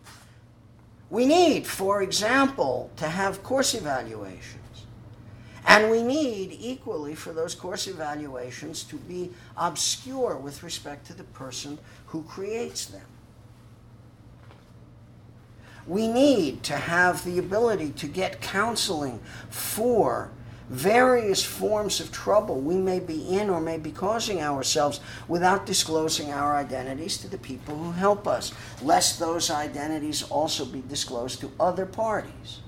We need, for example, to have course evaluations. And we need, equally, for those course evaluations to be obscure with respect to the person who creates them. We need to have the ability to get counseling for various forms of trouble we may be in or may be causing ourselves without disclosing our identities to the people who help us, lest those identities also be disclosed to other parties.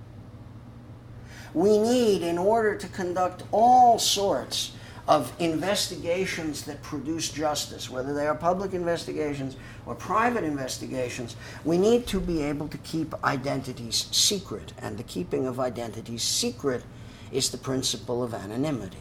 We need, in order to conduct all sorts of investigations that produce justice, whether they are public investigations or private investigations, we need to be able to keep identities secret. And the keeping of identities secret is the principle of anonymity.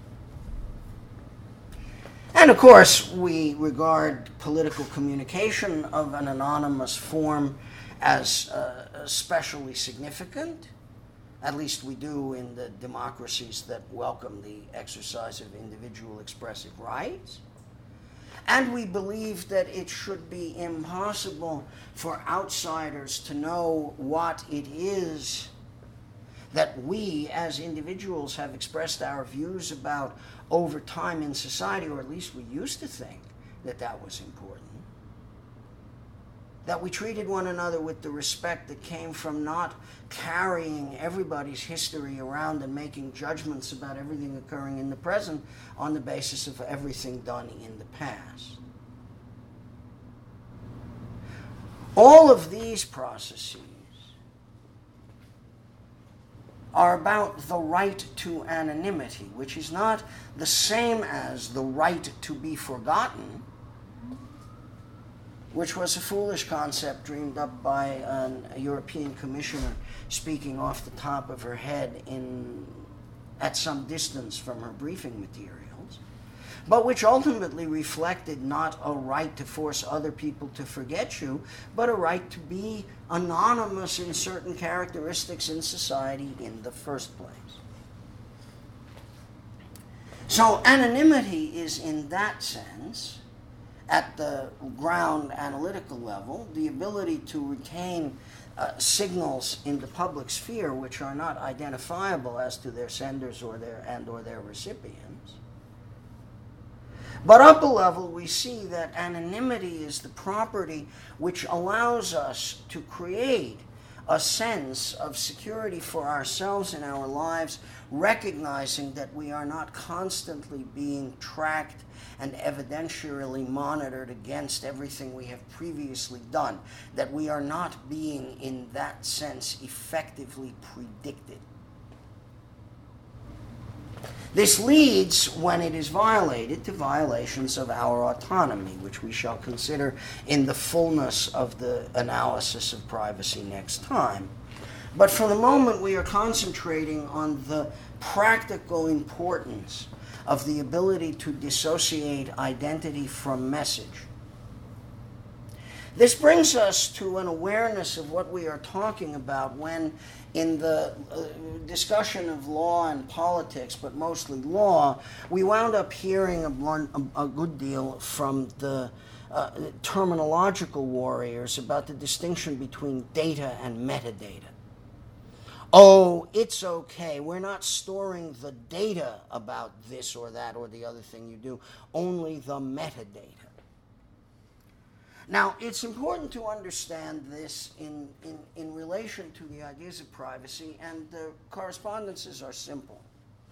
And of course, we regard political communication of an anonymous form as uh, especially significant. At least we do in the democracies that welcome the exercise of individual expressive rights. And we believe that it should be impossible for outsiders to know what it is that we as individuals have expressed our views about over time in society, or at least we used to think that that was important. That we treated one another with the respect that came from not carrying everybody's history around and making judgments about everything occurring in the present on the basis of everything done in the past. All of these processes are about the right to anonymity, which is not the same as the right to be forgotten, which was a foolish concept dreamed up by an, a European commissioner speaking off the top of her head in, at some distance from her briefing materials, but which ultimately reflected not a right to force other people to forget you, but a right to be anonymous in certain characteristics in society in the first place. So anonymity is, in that sense, at the ground analytical level, the ability to retain uh, signals in the public sphere which are not identifiable as to their senders or their and or their recipients. But up a level, we see that anonymity is the property which allows us to create a sense of security for ourselves in our lives, recognizing that we are not constantly being tracked and evidentially monitored against everything we have previously done, that we are not being, in that sense, effectively predicted. This leads, when it is violated, to violations of our autonomy, which we shall consider in the fullness of the analysis of privacy next time. But for the moment, we are concentrating on the practical importance of the ability to dissociate identity from message. This brings us to an awareness of what we are talking about when, in the uh, discussion of law and politics, but mostly law, we wound up hearing a, blunt, a, a good deal from the uh, terminological warriors about the distinction between data and metadata. Oh, it's okay. We're not storing the data about this or that or the other thing you do, only the metadata. Now, it's important to understand this in, in, in relation to the ideas of privacy, and the correspondences are simple.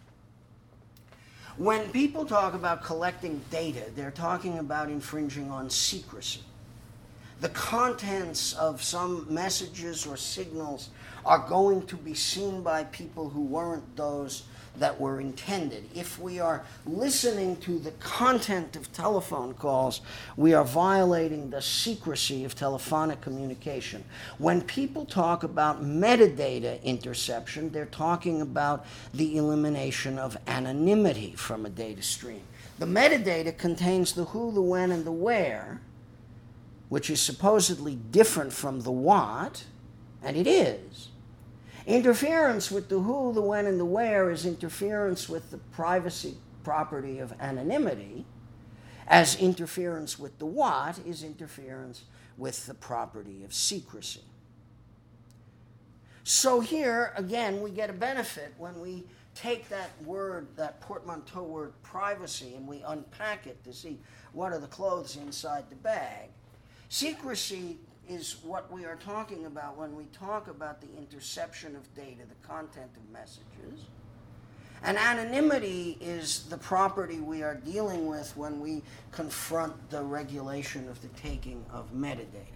When people talk about collecting data, they're talking about infringing on secrecy. The contents of some messages or signals are going to be seen by people who weren't those that were intended. If we are listening to the content of telephone calls, we are violating the secrecy of telephonic communication. When people talk about metadata interception, they're talking about the elimination of anonymity from a data stream. The metadata contains the who, the when, and the where, which is supposedly different from the what, and it is. Interference with the who, the when, and the where is interference with the privacy property of anonymity, as interference with the what is interference with the property of secrecy. So here, again, we get a benefit when we take that word, that portmanteau word privacy, and we unpack it to see what are the clothes inside the bag. Secrecy is what we are talking about when we talk about the interception of data, the content of messages. And anonymity is the property we are dealing with when we confront the regulation of the taking of metadata.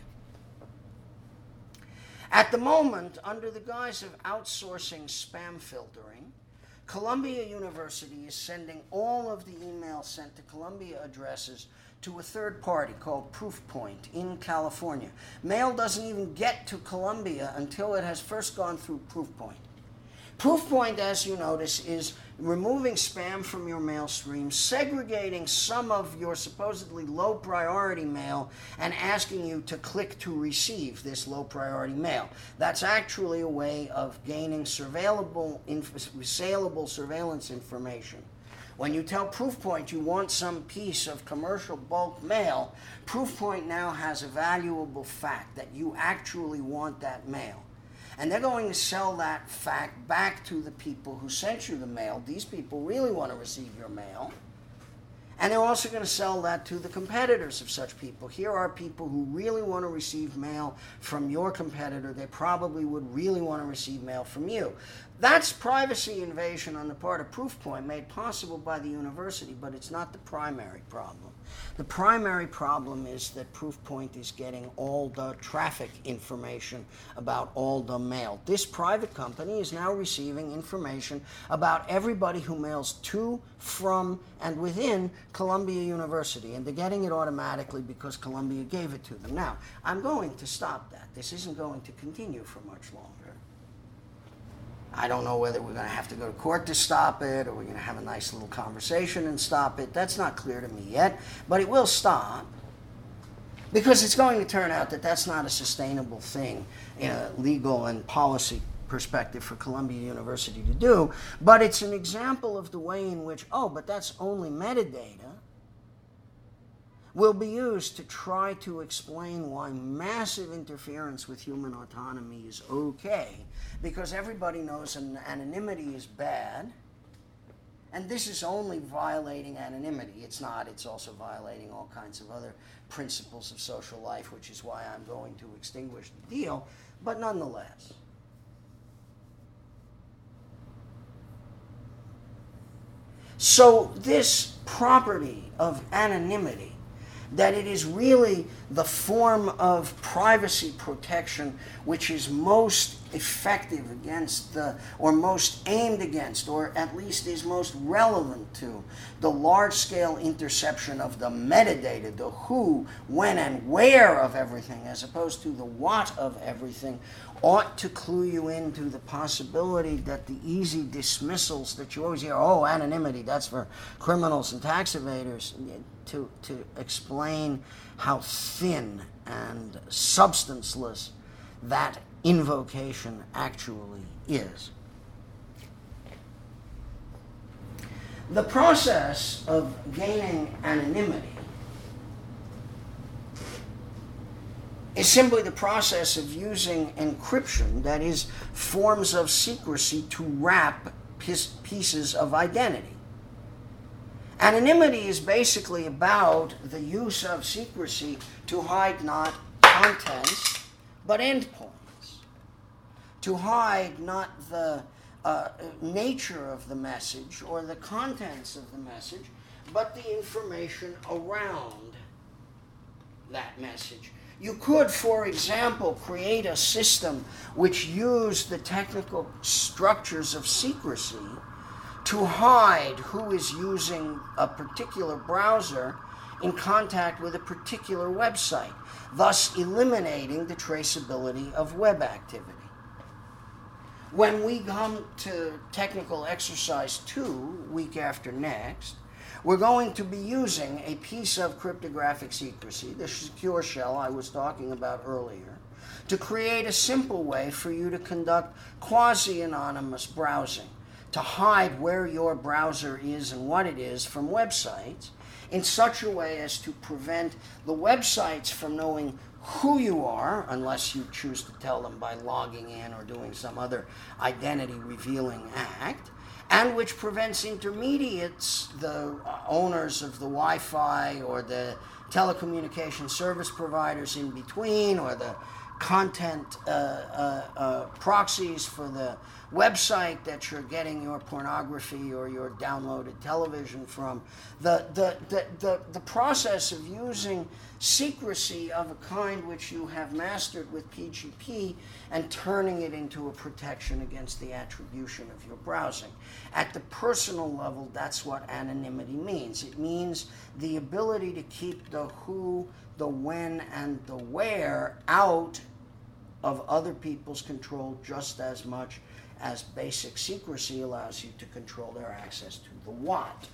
At the moment, under the guise of outsourcing spam filtering, Columbia University is sending all of the emails sent to Columbia addresses to a third party called Proofpoint in California. Mail doesn't even get to Columbia until it has first gone through Proofpoint. Proofpoint, as you notice, is removing spam from your mail stream, segregating some of your supposedly low priority mail, and asking you to click to receive this low priority mail. That's actually a way of gaining surveillable, inf- saleable surveillance information. When you tell Proofpoint you want some piece of commercial bulk mail, Proofpoint now has a valuable fact that you actually want that mail. And they're going to sell that fact back to the people who sent you the mail. These people really want to receive your mail. And they're also going to sell that to the competitors of such people. Here are people who really want to receive mail from your competitor. They probably would really want to receive mail from you. That's privacy invasion on the part of Proofpoint, made possible by the university, but it's not the primary problem. The primary problem is that Proofpoint is getting all the traffic information about all the mail. This private company is now receiving information about everybody who mails to, from, and within Columbia University, and they're getting it automatically because Columbia gave it to them. Now, I'm going to stop that. This isn't going to continue for much longer. I don't know whether we're going to have to go to court to stop it, or we're going to have a nice little conversation and stop it. That's not clear to me yet, but it will stop, because it's going to turn out that that's not a sustainable thing in a legal and policy perspective for Columbia University to do. But it's an example of the way in which, oh, but that's only metadata, will be used to try to explain why massive interference with human autonomy is okay, because everybody knows an anonymity is bad, and this is only violating anonymity. It's not, it's also violating all kinds of other principles of social life, which is why I'm going to extinguish the deal, but nonetheless. So this property of anonymity, that it is really the form of privacy protection which is most effective against the, or most aimed against, or at least is most relevant to the large-scale interception of the metadata, the who, when, and where of everything, as opposed to the what of everything, ought to clue you into the possibility that the easy dismissals that you always hear, oh, anonymity, that's for criminals and tax evaders, to, to explain how thin and substanceless that invocation actually is. The process of gaining anonymity is simply the process of using encryption, that is, forms of secrecy, to wrap pieces of identity. Anonymity is basically about the use of secrecy to hide not contents, but endpoints. To hide not the uh, nature of the message or the contents of the message, but the information around that message. You could, for example, create a system which used the technical structures of secrecy to hide who is using a particular browser in contact with a particular website, thus eliminating the traceability of web activity. When we come to technical exercise two, week after next, we're going to be using a piece of cryptographic secrecy, the secure shell I was talking about earlier, to create a simple way for you to conduct quasi-anonymous browsing, to hide where your browser is and what it is from websites, in such a way as to prevent the websites from knowing who you are, unless you choose to tell them by logging in or doing some other identity revealing act, and which prevents intermediates, the owners of the Wi-Fi or the telecommunication service providers in between, or the content uh, uh, uh, proxies for the website that you're getting your pornography or your downloaded television from. The, the, the, the, the process of using secrecy of a kind which you have mastered with P G P and turning it into a protection against the attribution of your browsing. At the personal level, that's what anonymity means. It means the ability to keep the who, the when, and the where out of other people's control just as much as basic secrecy allows you to control their access to the what.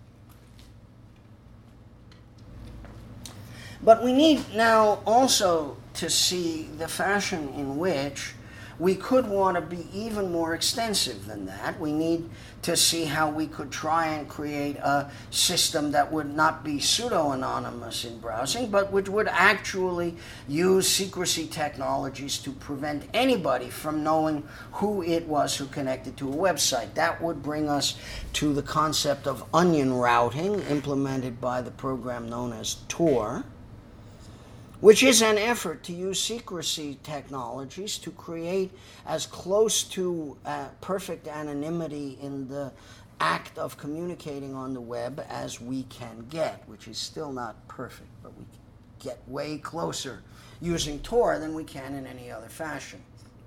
But we need now also to see the fashion in which we could want to be even more extensive than that. We need to see how we could try and create a system that would not be pseudo-anonymous in browsing, but which would actually use secrecy technologies to prevent anybody from knowing who it was who connected to a website. That would bring us to the concept of onion routing, implemented by the program known as Tor, which is an effort to use secrecy technologies to create as close to uh, perfect anonymity in the act of communicating on the web as we can get, which is still not perfect, but we get way closer using Tor than we can in any other fashion.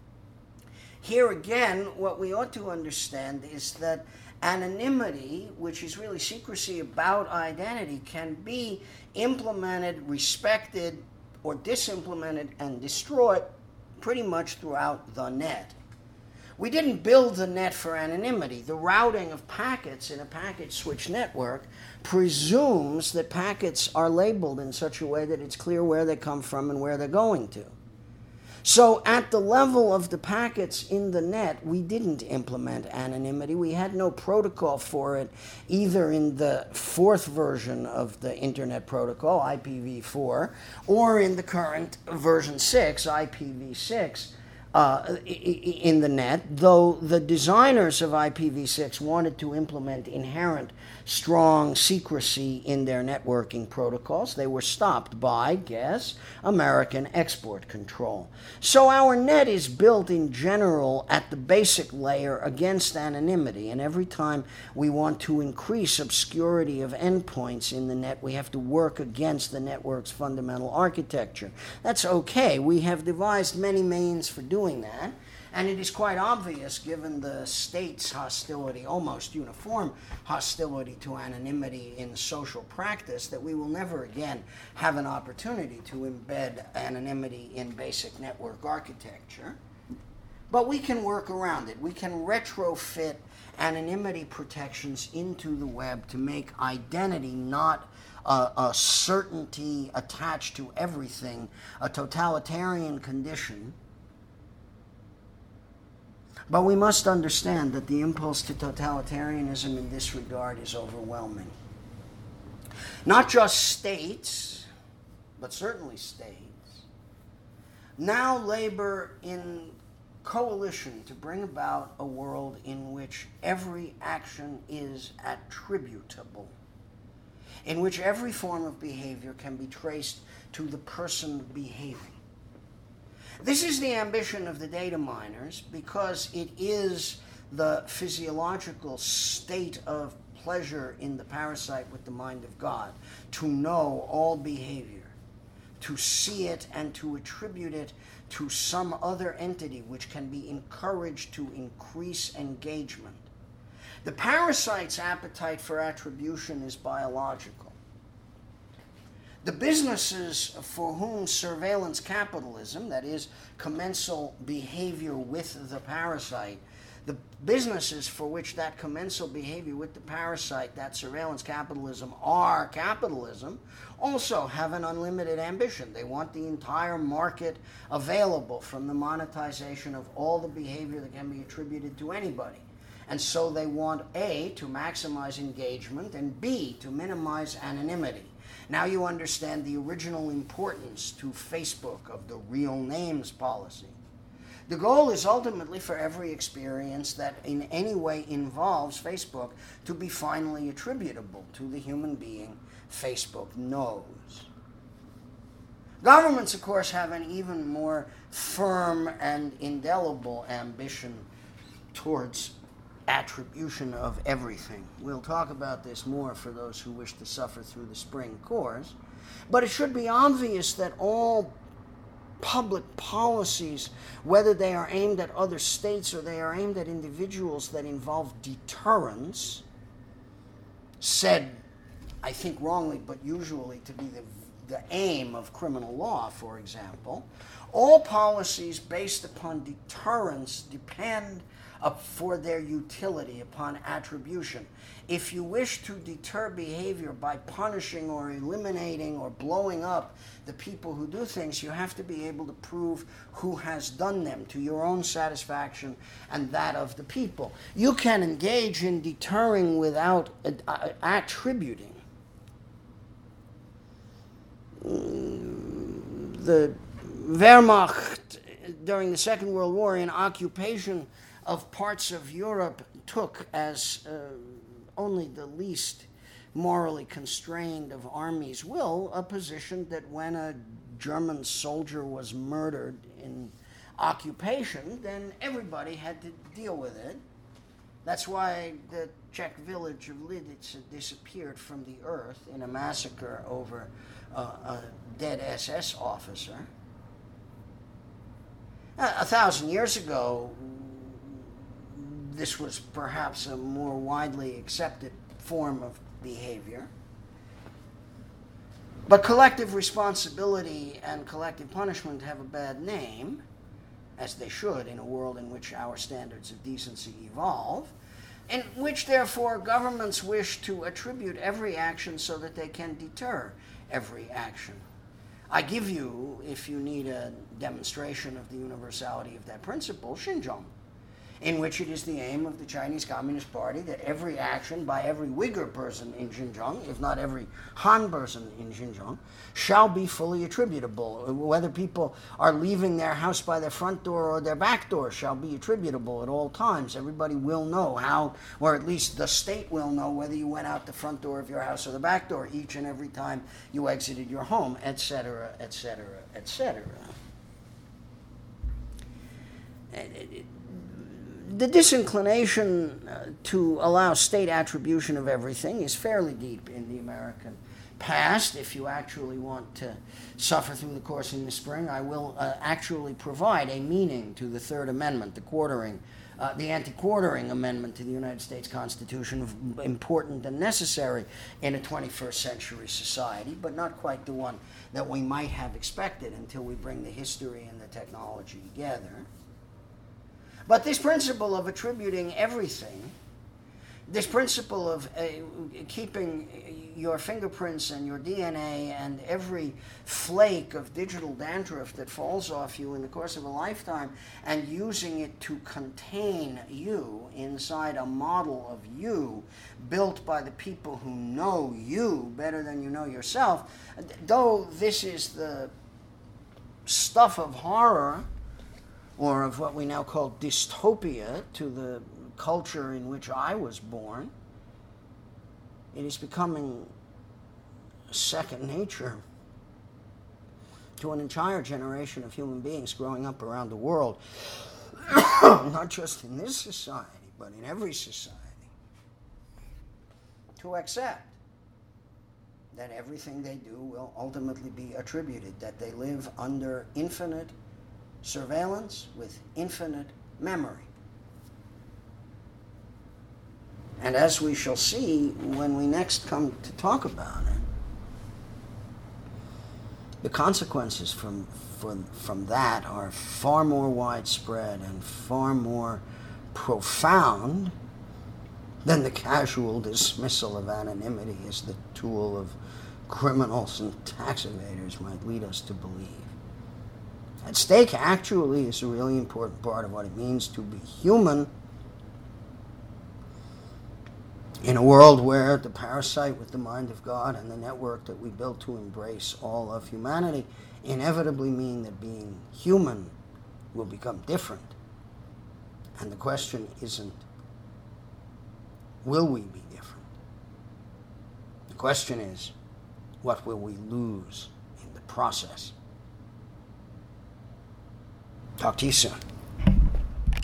Here again, what we ought to understand is that anonymity, which is really secrecy about identity, can be implemented, respected, or disimplemented and destroyed pretty much throughout the net. We didn't build the net for anonymity. The routing of packets in a packet switch network presumes that packets are labeled in such a way that it's clear where they come from and where they're going to. So at the level of the packets in the net, we didn't implement anonymity. We had no protocol for it, either in the fourth version of the Internet Protocol, I P v four, or in the current version six, I P v six, uh, in the net, though the designers of I P v six wanted to implement inherent strong secrecy in their networking protocols. They were stopped by, guess, American export control. So our net is built in general at the basic layer against anonymity, and every time we want to increase obscurity of endpoints in the net, we have to work against the network's fundamental architecture. That's okay. We have devised many means for doing that. And it is quite obvious, given the state's hostility, almost uniform hostility to anonymity in social practice, that we will never again have an opportunity to embed anonymity in basic network architecture. But we can work around it. We can retrofit anonymity protections into the web to make identity not a, a certainty attached to everything, a totalitarian condition. But we must understand that the impulse to totalitarianism in this regard is overwhelming. Not just states, but certainly states, now labor in coalition to bring about a world in which every action is attributable, in which every form of behavior can be traced to the person behaving. This is the ambition of the data miners because it is the physiological state of pleasure in the parasite with the mind of God, to know all behavior, to see it and to attribute it to some other entity which can be encouraged to increase engagement. The parasite's appetite for attribution is biological. The businesses for whom surveillance capitalism, that is, commensal behavior with the parasite, the businesses for which that commensal behavior with the parasite, that surveillance capitalism, are capitalism, also have an unlimited ambition. They want the entire market available from the monetization of all the behavior that can be attributed to anybody. And so they want A, to maximize engagement, and B, to minimize anonymity. Now you understand the original importance to Facebook of the real names policy. The goal is ultimately for every experience that in any way involves Facebook to be finally attributable to the human being Facebook knows. Governments, of course, have an even more firm and indelible ambition towards attribution of everything. We'll talk about this more for those who wish to suffer through the spring course. But it should be obvious that all public policies, whether they are aimed at other states or they are aimed at individuals that involve deterrence, said, I think wrongly, but usually to be the, the aim of criminal law, for example, all policies based upon deterrence depend up for their utility upon attribution. If you wish to deter behavior by punishing or eliminating or blowing up the people who do things, you have to be able to prove who has done them to your own satisfaction and that of the people. You can engage in deterring without uh, attributing. The Wehrmacht during the Second World War in occupation of parts of Europe took as uh, only the least morally constrained of armies will a position that when a German soldier was murdered in occupation, then everybody had to deal with it. That's why the Czech village of Lidice disappeared from the earth in a massacre over uh, a dead S S officer. A thousand years ago, this was perhaps a more widely accepted form of behavior. But collective responsibility and collective punishment have a bad name, as they should in a world in which our standards of decency evolve, in which, therefore, governments wish to attribute every action so that they can deter every action. I give you, if you need a demonstration of the universality of that principle, Xinjiang, in which it is the aim of the Chinese Communist Party that every action by every Uyghur person in Xinjiang, if not every Han person in Xinjiang, shall be fully attributable. Whether people are leaving their house by their front door or their back door shall be attributable at all times. Everybody will know how, or at least the state will know whether you went out the front door of your house or the back door each and every time you exited your home, et cetera, et cetera, et cetera. The disinclination uh, to allow state attribution of everything is fairly deep in the American past. If you actually want to suffer through the course in the spring, I will uh, actually provide a meaning to the Third Amendment, the quartering, uh, the anti-quartering amendment to the United States Constitution, important and necessary in a twenty-first century society, but not quite the one that we might have expected until we bring the history and the technology together. But this principle of attributing everything, this principle of uh, keeping your fingerprints and your D N A and every flake of digital dandruff that falls off you in the course of a lifetime and using it to contain you inside a model of you built by the people who know you better than you know yourself, though this is the stuff of horror, or of what we now call dystopia to the culture in which I was born, it is becoming second nature to an entire generation of human beings growing up around the world, not just in this society, but in every society, to accept that everything they do will ultimately be attributed, that they live under infinite surveillance with infinite memory. And as we shall see when we next come to talk about it, the consequences from, from, from that are far more widespread and far more profound than the casual dismissal of anonymity as the tool of criminals and tax evaders might lead us to believe. At stake actually is a really important part of what it means to be human in a world where the parasite with the mind of God and the network that we built to embrace all of humanity inevitably mean that being human will become different. And the question isn't, will we be different? The question is, what will we lose in the process? Talk to you soon.